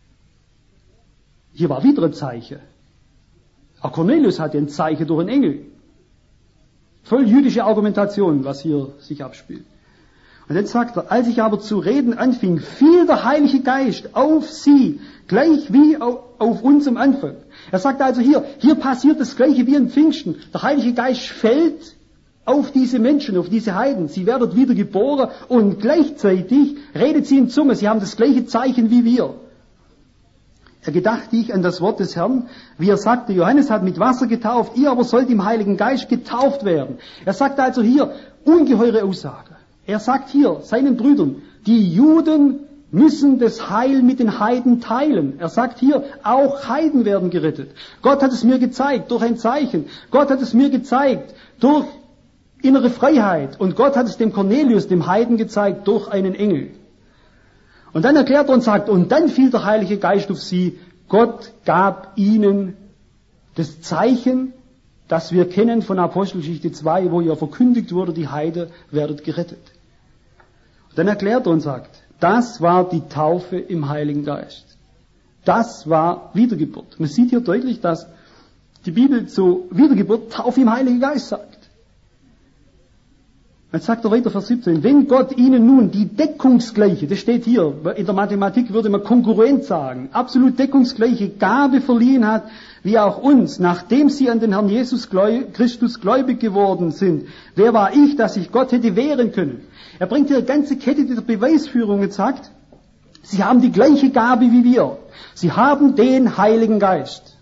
hier war wieder ein Zeichen. Auch Cornelius hatte ein Zeichen durch einen Engel. Voll jüdische Argumentation, was hier sich abspielt. Und jetzt sagt er, als ich aber zu reden anfing, fiel der Heilige Geist auf sie, gleich wie auf uns am Anfang. Er sagt also hier, hier passiert das Gleiche wie in Pfingsten. Der Heilige Geist fällt auf diese Menschen, auf diese Heiden. Sie werden wieder geboren und gleichzeitig redet sie in Zunge. Sie haben das gleiche Zeichen wie wir. Er gedachte ich an das Wort des Herrn, wie er sagte, Johannes hat mit Wasser getauft, ihr aber sollt im Heiligen Geist getauft werden. Er sagt also hier, ungeheure Aussage. Er sagt hier seinen Brüdern, die Juden müssen das Heil mit den Heiden teilen. Er sagt hier, auch Heiden werden gerettet. Gott hat es mir gezeigt durch ein Zeichen. Gott hat es mir gezeigt durch innere Freiheit. Und Gott hat es dem Cornelius, dem Heiden, gezeigt durch einen Engel. Und dann erklärt er und sagt, und dann fiel der Heilige Geist auf sie. Gott gab ihnen das Zeichen, das wir kennen von Apostelgeschichte zwei, wo ja verkündigt wurde, die Heiden werdet gerettet. Und dann erklärt er und sagt, das war die Taufe im Heiligen Geist. Das war Wiedergeburt. Man sieht hier deutlich, dass die Bibel zur Wiedergeburt Taufe im Heiligen Geist sagt. Jetzt sagt er weiter, Vers siebzehn, wenn Gott ihnen nun die deckungsgleiche, das steht hier, in der Mathematik würde man konkurrent sagen, absolut deckungsgleiche Gabe verliehen hat, wie auch uns, nachdem sie an den Herrn Jesus Christus gläubig geworden sind. Wer war ich, dass ich Gott hätte wehren können? Er bringt hier eine ganze Kette der Beweisführung und sagt, sie haben die gleiche Gabe wie wir. Sie haben den Heiligen Geist.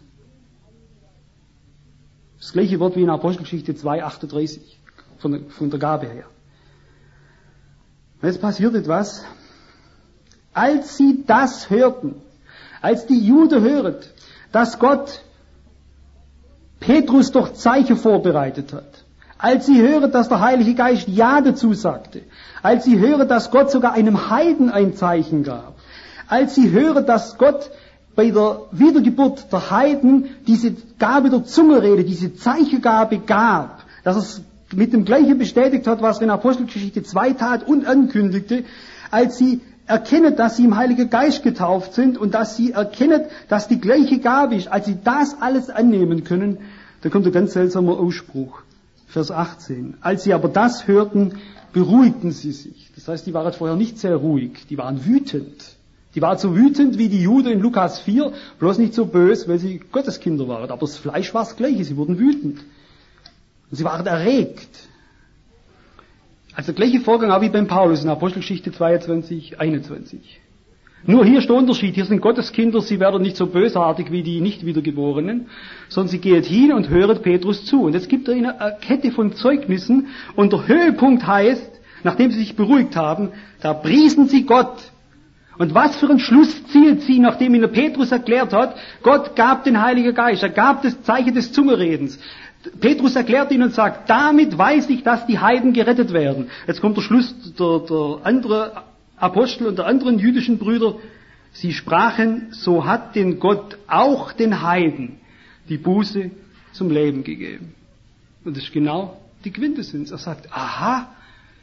Das gleiche Wort wie in Apostelgeschichte zwei, achtunddreißig. Von der, von der Gabe her. Und jetzt passiert etwas. Als sie das hörten, als die Juden hören, dass Gott Petrus durch Zeichen vorbereitet hat, als sie hören, dass der Heilige Geist Ja dazu sagte, als sie hören, dass Gott sogar einem Heiden ein Zeichen gab, als sie hören, dass Gott bei der Wiedergeburt der Heiden diese Gabe der Zungenrede, diese Zeichengabe gab, dass es mit dem Gleichen bestätigt hat, was er in Apostelgeschichte zwei tat und ankündigte, als sie erkennen, dass sie im Heiligen Geist getauft sind und dass sie erkennen, dass die gleiche Gabe ist, als sie das alles annehmen können, da kommt ein ganz seltsamer Ausspruch. Vers achtzehn. Als sie aber das hörten, beruhigten sie sich. Das heißt, die waren vorher nicht sehr ruhig, die waren wütend. Die waren so wütend wie die Juden in Lukas vier, bloß nicht so böse, weil sie Gotteskinder waren. Aber das Fleisch war das Gleiche, sie wurden wütend. Und sie waren erregt. Also der gleiche Vorgang auch wie beim Paulus in Apostelgeschichte zweiundzwanzig, einundzwanzig. Nur hier ist der Unterschied, hier sind Gotteskinder, sie werden nicht so bösartig wie die Nicht-Wiedergeborenen, sondern sie gehen hin und hören Petrus zu. Und jetzt gibt er ihnen eine Kette von Zeugnissen und der Höhepunkt heißt, nachdem sie sich beruhigt haben, da priesen sie Gott. Und was für ein Schluss zielt sie, nachdem ihnen Petrus erklärt hat, Gott gab den Heiligen Geist, er gab das Zeichen des Zungenredens. Petrus erklärt ihnen und sagt, damit weiß ich, dass die Heiden gerettet werden. Jetzt kommt der Schluss der, der andere Apostel und der anderen jüdischen Brüder. Sie sprachen, so hat denn Gott auch den Heiden die Buße zum Leben gegeben. Und das ist genau die Quintessenz. Er sagt, aha,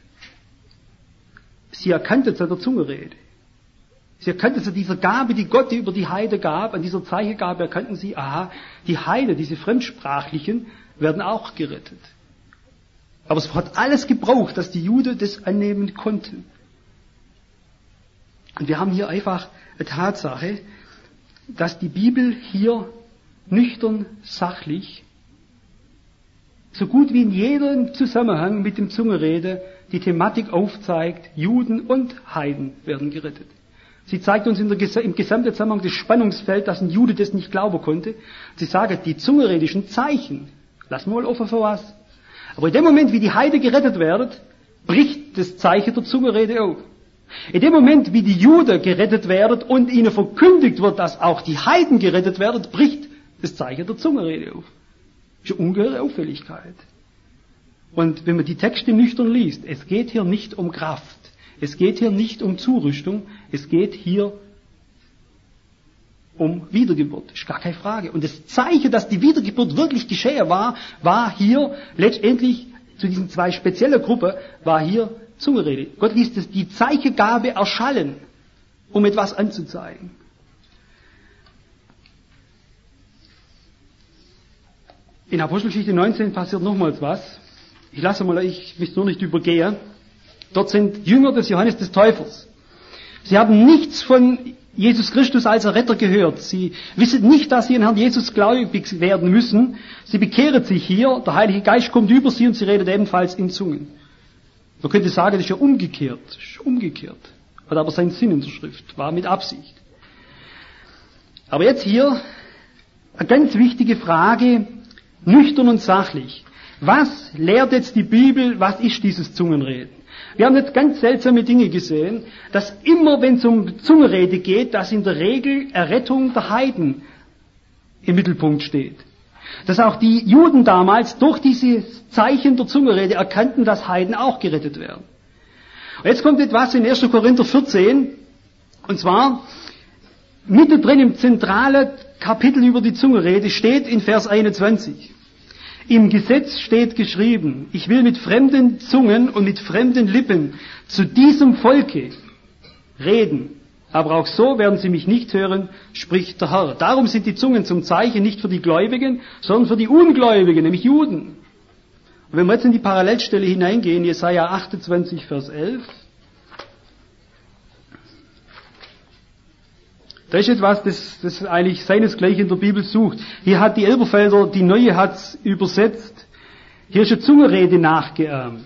sie erkannten es an der Zungenrede. Sie erkannten es an dieser Gabe, die Gott über die Heide gab, an dieser Zeichengabe erkannten sie, aha, die Heide, diese Fremdsprachlichen, werden auch gerettet. Aber es hat alles gebraucht, dass die Juden das annehmen konnten. Und wir haben hier einfach eine Tatsache, dass die Bibel hier nüchtern, sachlich, so gut wie in jedem Zusammenhang mit dem Zungenrede die Thematik aufzeigt, Juden und Heiden werden gerettet. Sie zeigt uns in der, im gesamten Zusammenhang das Spannungsfeld, dass ein Jude das nicht glauben konnte. Sie sagt, die Zungenrede ist ein Zeichen. Lassen wir mal offen für was. Aber in dem Moment, wie die Heide gerettet werden, bricht das Zeichen der Zungenrede auf. In dem Moment, wie die Juden gerettet werden und ihnen verkündigt wird, dass auch die Heiden gerettet werden, bricht das Zeichen der Zungenrede auf. Das ist eine ungeheure Auffälligkeit. Und wenn man die Texte nüchtern liest, es geht hier nicht um Kraft. Es geht hier nicht um Zurüstung, es geht hier um Wiedergeburt. Ist gar keine Frage. Und das Zeichen, dass die Wiedergeburt wirklich geschehen war, war hier letztendlich zu diesen zwei speziellen Gruppen, war hier Zungenrede. Gott ließ das, die Zeichengabe erschallen, um etwas anzuzeigen. In Apostelgeschichte neunzehn passiert nochmals was. Ich lasse mal, ich will es nur nicht übergehen. Dort sind Jünger des Johannes des Täufers. Sie haben nichts von Jesus Christus als Retter gehört. Sie wissen nicht, dass sie an Herrn Jesus gläubig werden müssen. Sie bekehren sich hier, der Heilige Geist kommt über sie und sie redet ebenfalls in Zungen. Man könnte sagen, das ist ja umgekehrt. Das ist umgekehrt. Hat aber seinen Sinn in der Schrift. War mit Absicht. Aber jetzt hier eine ganz wichtige Frage, nüchtern und sachlich. Was lehrt jetzt die Bibel, was ist dieses Zungenreden? Wir haben jetzt ganz seltsame Dinge gesehen, dass immer, wenn es um Zungenrede geht, dass in der Regel Errettung der Heiden im Mittelpunkt steht. Dass auch die Juden damals durch dieses Zeichen der Zungenrede erkannten, dass Heiden auch gerettet werden. Und jetzt kommt etwas in erster Korinther vierzehn, und zwar mittendrin im zentralen Kapitel über die Zungenrede steht in Vers einundzwanzig. Im Gesetz steht geschrieben, ich will mit fremden Zungen und mit fremden Lippen zu diesem Volke reden. Aber auch so werden sie mich nicht hören, spricht der Herr. Darum sind die Zungen zum Zeichen nicht für die Gläubigen, sondern für die Ungläubigen, nämlich Juden. Und wenn wir jetzt in die Parallelstelle hineingehen, Jesaja achtundzwanzig, Vers elf, da ist etwas, das, das eigentlich seinesgleichen in der Bibel sucht. Hier hat die Elberfelder, die Neue hat's übersetzt. Hier ist eine Zungenrede nachgeahmt.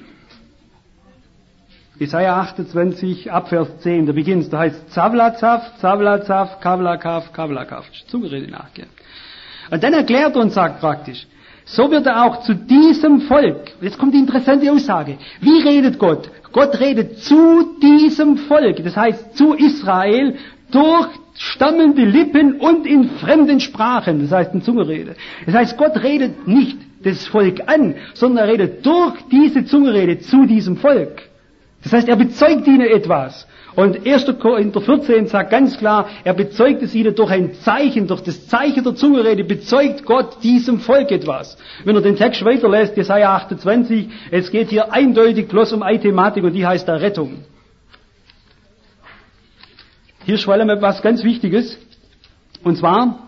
Jesaja achtundzwanzig, Abvers zehn, da beginnt, da heißt Zavlazaf, Zavlazaf, Kavlakaf, Kavlakaf. Zungenrede nachgeahmt. Und dann erklärt er und sagt praktisch, so wird er auch zu diesem Volk, jetzt kommt die interessante Aussage, wie redet Gott? Gott redet zu diesem Volk, das heißt zu Israel, durch stammende Lippen und in fremden Sprachen, das heißt in Zungenrede. Das heißt, Gott redet nicht das Volk an, sondern er redet durch diese Zungenrede zu diesem Volk. Das heißt, er bezeugt ihnen etwas. Und erster Korinther vierzehn sagt ganz klar, er bezeugt es ihnen durch ein Zeichen, durch das Zeichen der Zungenrede bezeugt Gott diesem Volk etwas. Wenn er den Text weiterlässt, Jesaja achtundzwanzig, es geht hier eindeutig bloß um eine Thematik und die heißt Errettung. Hier schwallen wir etwas ganz Wichtiges. Und zwar,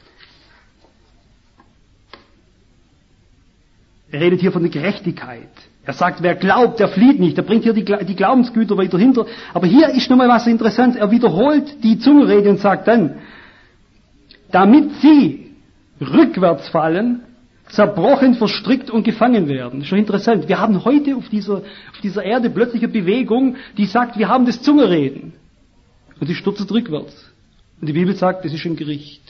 er redet hier von der Gerechtigkeit. Er sagt, wer glaubt, der flieht nicht. Er bringt hier die, die Glaubensgüter weiter hinter. Aber hier ist nochmal was Interessantes. Er wiederholt die Zungenrede und sagt dann, damit sie rückwärts fallen, zerbrochen, verstrickt und gefangen werden. Schon interessant. Wir haben heute auf dieser, auf dieser Erde plötzlich eine Bewegung, die sagt, wir haben das Zungenreden. Und die stürzt rückwärts. Und die Bibel sagt, das ist ein Gericht.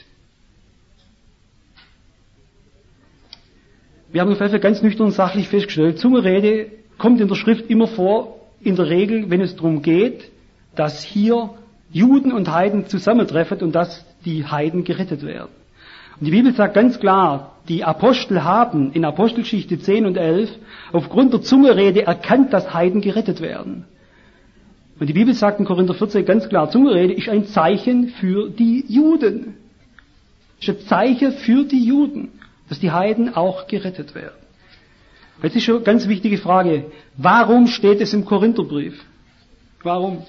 Wir haben auf jeden Fall ganz nüchtern und sachlich festgestellt, Zungenrede kommt in der Schrift immer vor, in der Regel, wenn es darum geht, dass hier Juden und Heiden zusammentreffen und dass die Heiden gerettet werden. Und die Bibel sagt ganz klar, die Apostel haben in Apostelgeschichte zehn und elf aufgrund der Zungenrede erkannt, dass Heiden gerettet werden. Und die Bibel sagt in Korinther vierzehn ganz klar, Zungenrede ist ein Zeichen für die Juden. Ist ein Zeichen für die Juden, dass die Heiden auch gerettet werden. Jetzt ist schon eine ganz wichtige Frage, warum steht es im Korintherbrief? Warum?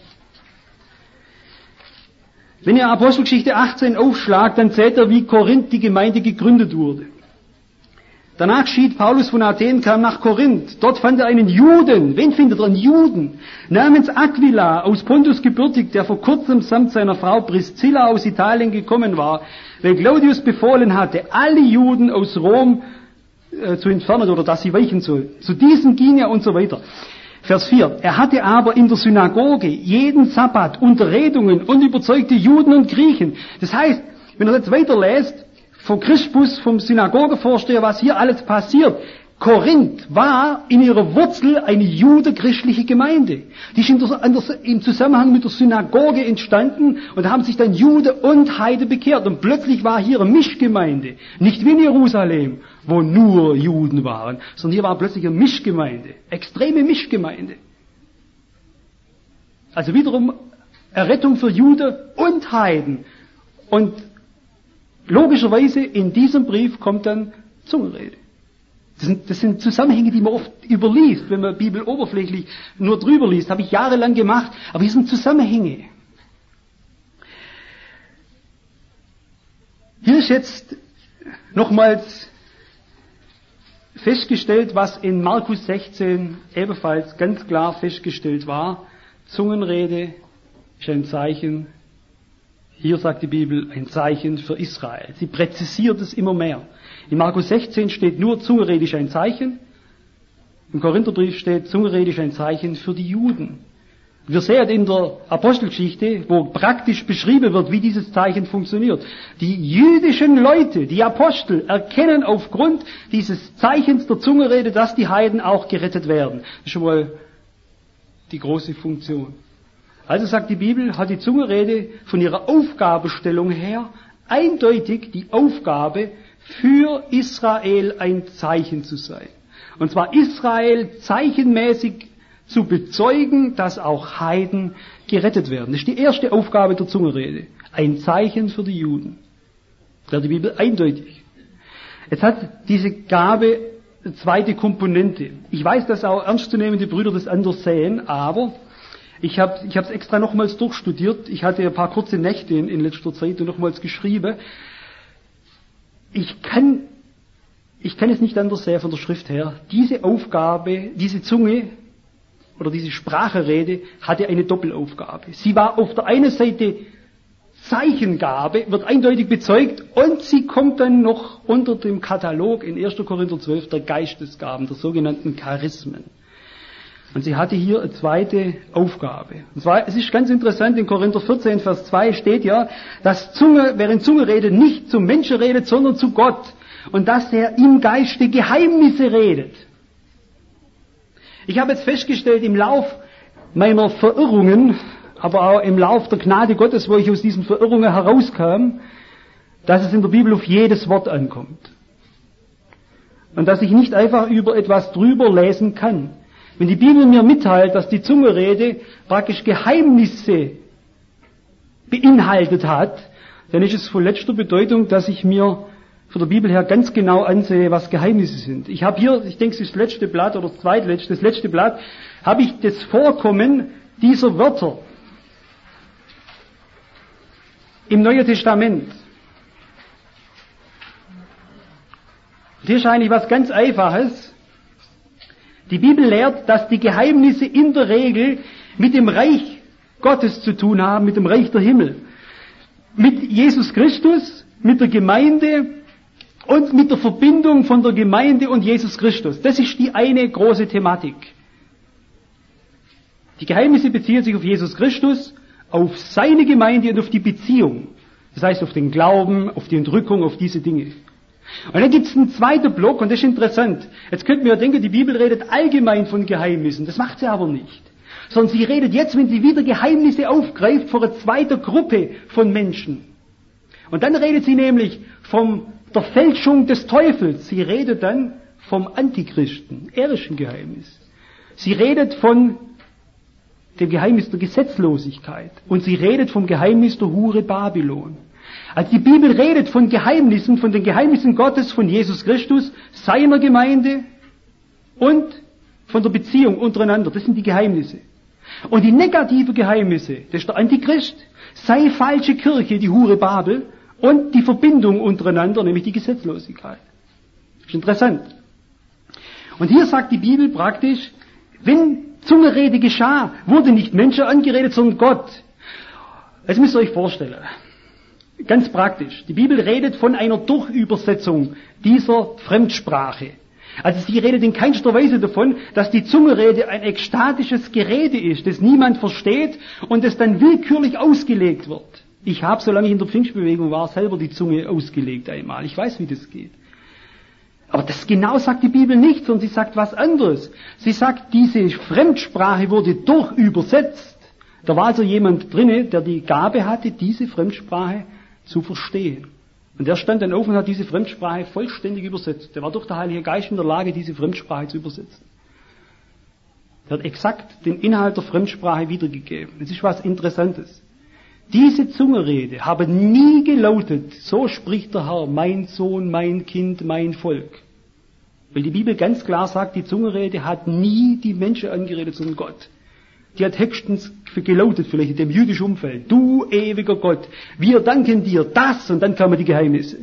Wenn ihr Apostelgeschichte achtzehn aufschlagt, dann seht ihr, wie Korinth die Gemeinde gegründet wurde. Danach schied Paulus von Athen, kam nach Korinth. Dort fand er einen Juden. Wen findet er? Einen Juden. Namens Aquila, aus Pontus gebürtig, der vor kurzem samt seiner Frau Priscilla aus Italien gekommen war, weil Claudius befohlen hatte, alle Juden aus Rom äh, zu entfernen oder dass sie weichen sollen. Zu diesen ging er und so weiter. Vers vier. Er hatte aber in der Synagoge jeden Sabbat Unterredungen und überzeugte Juden und Griechen. Das heißt, wenn er jetzt weiterlässt, von Crispus, vom Synagogevorsteher, was hier alles passiert. Korinth war in ihrer Wurzel eine judochristliche Gemeinde. Die ist in der, in der, im Zusammenhang mit der Synagoge entstanden und haben sich dann Jude und Heide bekehrt. Und plötzlich war hier eine Mischgemeinde. Nicht wie in Jerusalem, wo nur Juden waren, sondern hier war plötzlich eine Mischgemeinde. Extreme Mischgemeinde. Also wiederum Errettung für Jude und Heiden. Und logischerweise in diesem Brief kommt dann Zungenrede. Das sind, das sind Zusammenhänge, die man oft überliest, wenn man Bibel oberflächlich nur drüber liest. Habe ich jahrelang gemacht, aber hier sind Zusammenhänge. Hier ist jetzt nochmals festgestellt, was in Markus sechzehn ebenfalls ganz klar festgestellt war. Zungenrede ist ein Zeichen, hier sagt die Bibel, ein Zeichen für Israel. Sie präzisiert es immer mehr. In Markus sechzehn steht nur, Zungenrede ist ein Zeichen. Im Korintherbrief steht, Zungenrede ist ein Zeichen für die Juden. Wir sehen in der Apostelgeschichte, wo praktisch beschrieben wird, wie dieses Zeichen funktioniert. Die jüdischen Leute, die Apostel, erkennen aufgrund dieses Zeichens der Zungenrede, dass die Heiden auch gerettet werden. Das ist schon mal die große Funktion. Also sagt die Bibel, hat die Zungenrede von ihrer Aufgabestellung her eindeutig die Aufgabe, für Israel ein Zeichen zu sein. Und zwar Israel zeichenmäßig zu bezeugen, dass auch Heiden gerettet werden. Das ist die erste Aufgabe der Zungenrede. Ein Zeichen für die Juden. Das ist die Bibel eindeutig. Jetzt hat diese Gabe eine zweite Komponente. Ich weiß, dass auch ernstzunehmende Brüder das anders sehen, aber ich habe ich es extra nochmals durchstudiert. Ich hatte ein paar kurze Nächte in, in letzter Zeit und nochmals geschrieben. Ich kann, ich kann es nicht anders sehen von der Schrift her. Diese Aufgabe, diese Zunge oder diese Spracherede hatte eine Doppelaufgabe. Sie war auf der einen Seite Zeichengabe, wird eindeutig bezeugt und sie kommt dann noch unter dem Katalog in erster Korinther zwölf der Geistesgaben, der sogenannten Charismen. Und sie hatte hier eine zweite Aufgabe. Und zwar, es ist ganz interessant, in Korinther vierzehn, Vers zwei steht ja, dass Zunge, während Zunge redet, nicht zum Menschen redet, sondern zu Gott. Und dass er im Geiste Geheimnisse redet. Ich habe jetzt festgestellt, im Lauf meiner Verirrungen, aber auch im Lauf der Gnade Gottes, wo ich aus diesen Verirrungen herauskam, dass es in der Bibel auf jedes Wort ankommt. Und dass ich nicht einfach über etwas drüber lesen kann. Wenn die Bibel mir mitteilt, dass die Zungenrede praktisch Geheimnisse beinhaltet hat, dann ist es von letzter Bedeutung, dass ich mir von der Bibel her ganz genau ansehe, was Geheimnisse sind. Ich habe hier, ich denke, es ist das letzte Blatt oder das zweitletzte, das letzte Blatt, habe ich das Vorkommen dieser Wörter im Neuen Testament. Und hier ist eigentlich was ganz Einfaches. Die Bibel lehrt, dass die Geheimnisse in der Regel mit dem Reich Gottes zu tun haben, mit dem Reich der Himmel. Mit Jesus Christus, mit der Gemeinde und mit der Verbindung von der Gemeinde und Jesus Christus. Das ist die eine große Thematik. Die Geheimnisse beziehen sich auf Jesus Christus, auf seine Gemeinde und auf die Beziehung. Das heißt auf den Glauben, auf die Entrückung, auf diese Dinge. Und dann gibt es einen zweiten Block, und das ist interessant. Jetzt könnten wir ja denken, die Bibel redet allgemein von Geheimnissen. Das macht sie aber nicht. Sondern sie redet jetzt, wenn sie wieder Geheimnisse aufgreift, vor einer zweiten Gruppe von Menschen. Und dann redet sie nämlich von der Fälschung des Teufels. Sie redet dann vom Antichristen. Er ist ein Geheimnis. Sie redet von dem Geheimnis der Gesetzlosigkeit. Und sie redet vom Geheimnis der Hure Babylon. Also die Bibel redet von Geheimnissen, von den Geheimnissen Gottes, von Jesus Christus, seiner Gemeinde und von der Beziehung untereinander. Das sind die Geheimnisse. Und die negativen Geheimnisse, das ist der Antichrist, sei falsche Kirche, die Hure Babel, und die Verbindung untereinander, nämlich die Gesetzlosigkeit. Das ist interessant. Und hier sagt die Bibel praktisch, wenn Zungenrede geschah, wurde nicht Menschen angeredet, sondern Gott. Jetzt müsst ihr euch vorstellen, ganz praktisch, die Bibel redet von einer Durchübersetzung dieser Fremdsprache. Also sie redet in keinster Weise davon, dass die Zungenrede ein ekstatisches Gerede ist, das niemand versteht und das dann willkürlich ausgelegt wird. Ich habe, solange ich in der Pfingstbewegung war, selber die Zunge ausgelegt einmal. Ich weiß, wie das geht. Aber das genau sagt die Bibel nicht, sondern sie sagt was anderes. Sie sagt, diese Fremdsprache wurde durchübersetzt. Da war also jemand drinne, der die Gabe hatte, diese Fremdsprache zu verstehen. Und der stand dann auf und hat diese Fremdsprache vollständig übersetzt. Der war durch den Heiligen Geist in der Lage, diese Fremdsprache zu übersetzen. Er hat exakt den Inhalt der Fremdsprache wiedergegeben. Das ist was Interessantes. Diese Zungenrede habe nie gelautet, so spricht der Herr, mein Sohn, mein Kind, mein Volk. Weil die Bibel ganz klar sagt, die Zungenrede hat nie die Menschen angeredet, sondern Gott. Die hat höchstens gelautet, vielleicht in dem jüdischen Umfeld. Du ewiger Gott, wir danken dir, das, und dann kamen die Geheimnisse.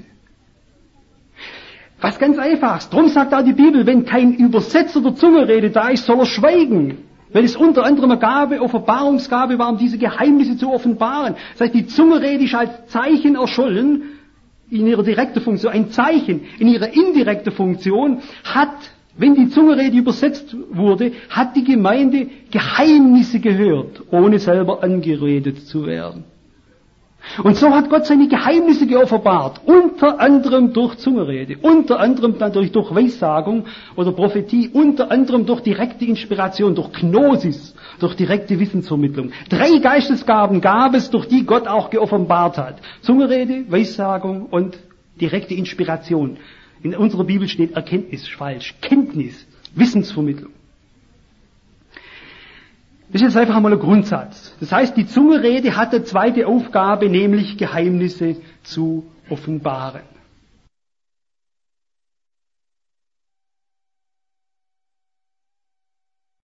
Was ganz Einfaches. Drum sagt auch die Bibel, wenn kein Übersetzer der Zungenrede da ist, soll er schweigen. Weil es unter anderem eine Gabe, Offenbarungsgabe war, um diese Geheimnisse zu offenbaren. Das heißt, die Zungenrede ist als Zeichen erschollen, in ihrer direkten Funktion, ein Zeichen. In ihrer indirekten Funktion hat, wenn die Zungenrede übersetzt wurde, hat die Gemeinde Geheimnisse gehört, ohne selber angeredet zu werden. Und so hat Gott seine Geheimnisse geoffenbart, unter anderem durch Zungenrede, unter anderem dadurch durch Weissagung oder Prophetie, unter anderem durch direkte Inspiration, durch Gnosis, durch direkte Wissensvermittlung. Drei Geistesgaben gab es, durch die Gott auch geoffenbart hat. Zungenrede, Weissagung und direkte Inspiration. In unserer Bibel steht Erkenntnis, falsch. Kenntnis, Wissensvermittlung. Das ist jetzt einfach einmal ein Grundsatz. Das heißt, die Zungenrede hat eine zweite Aufgabe, nämlich Geheimnisse zu offenbaren.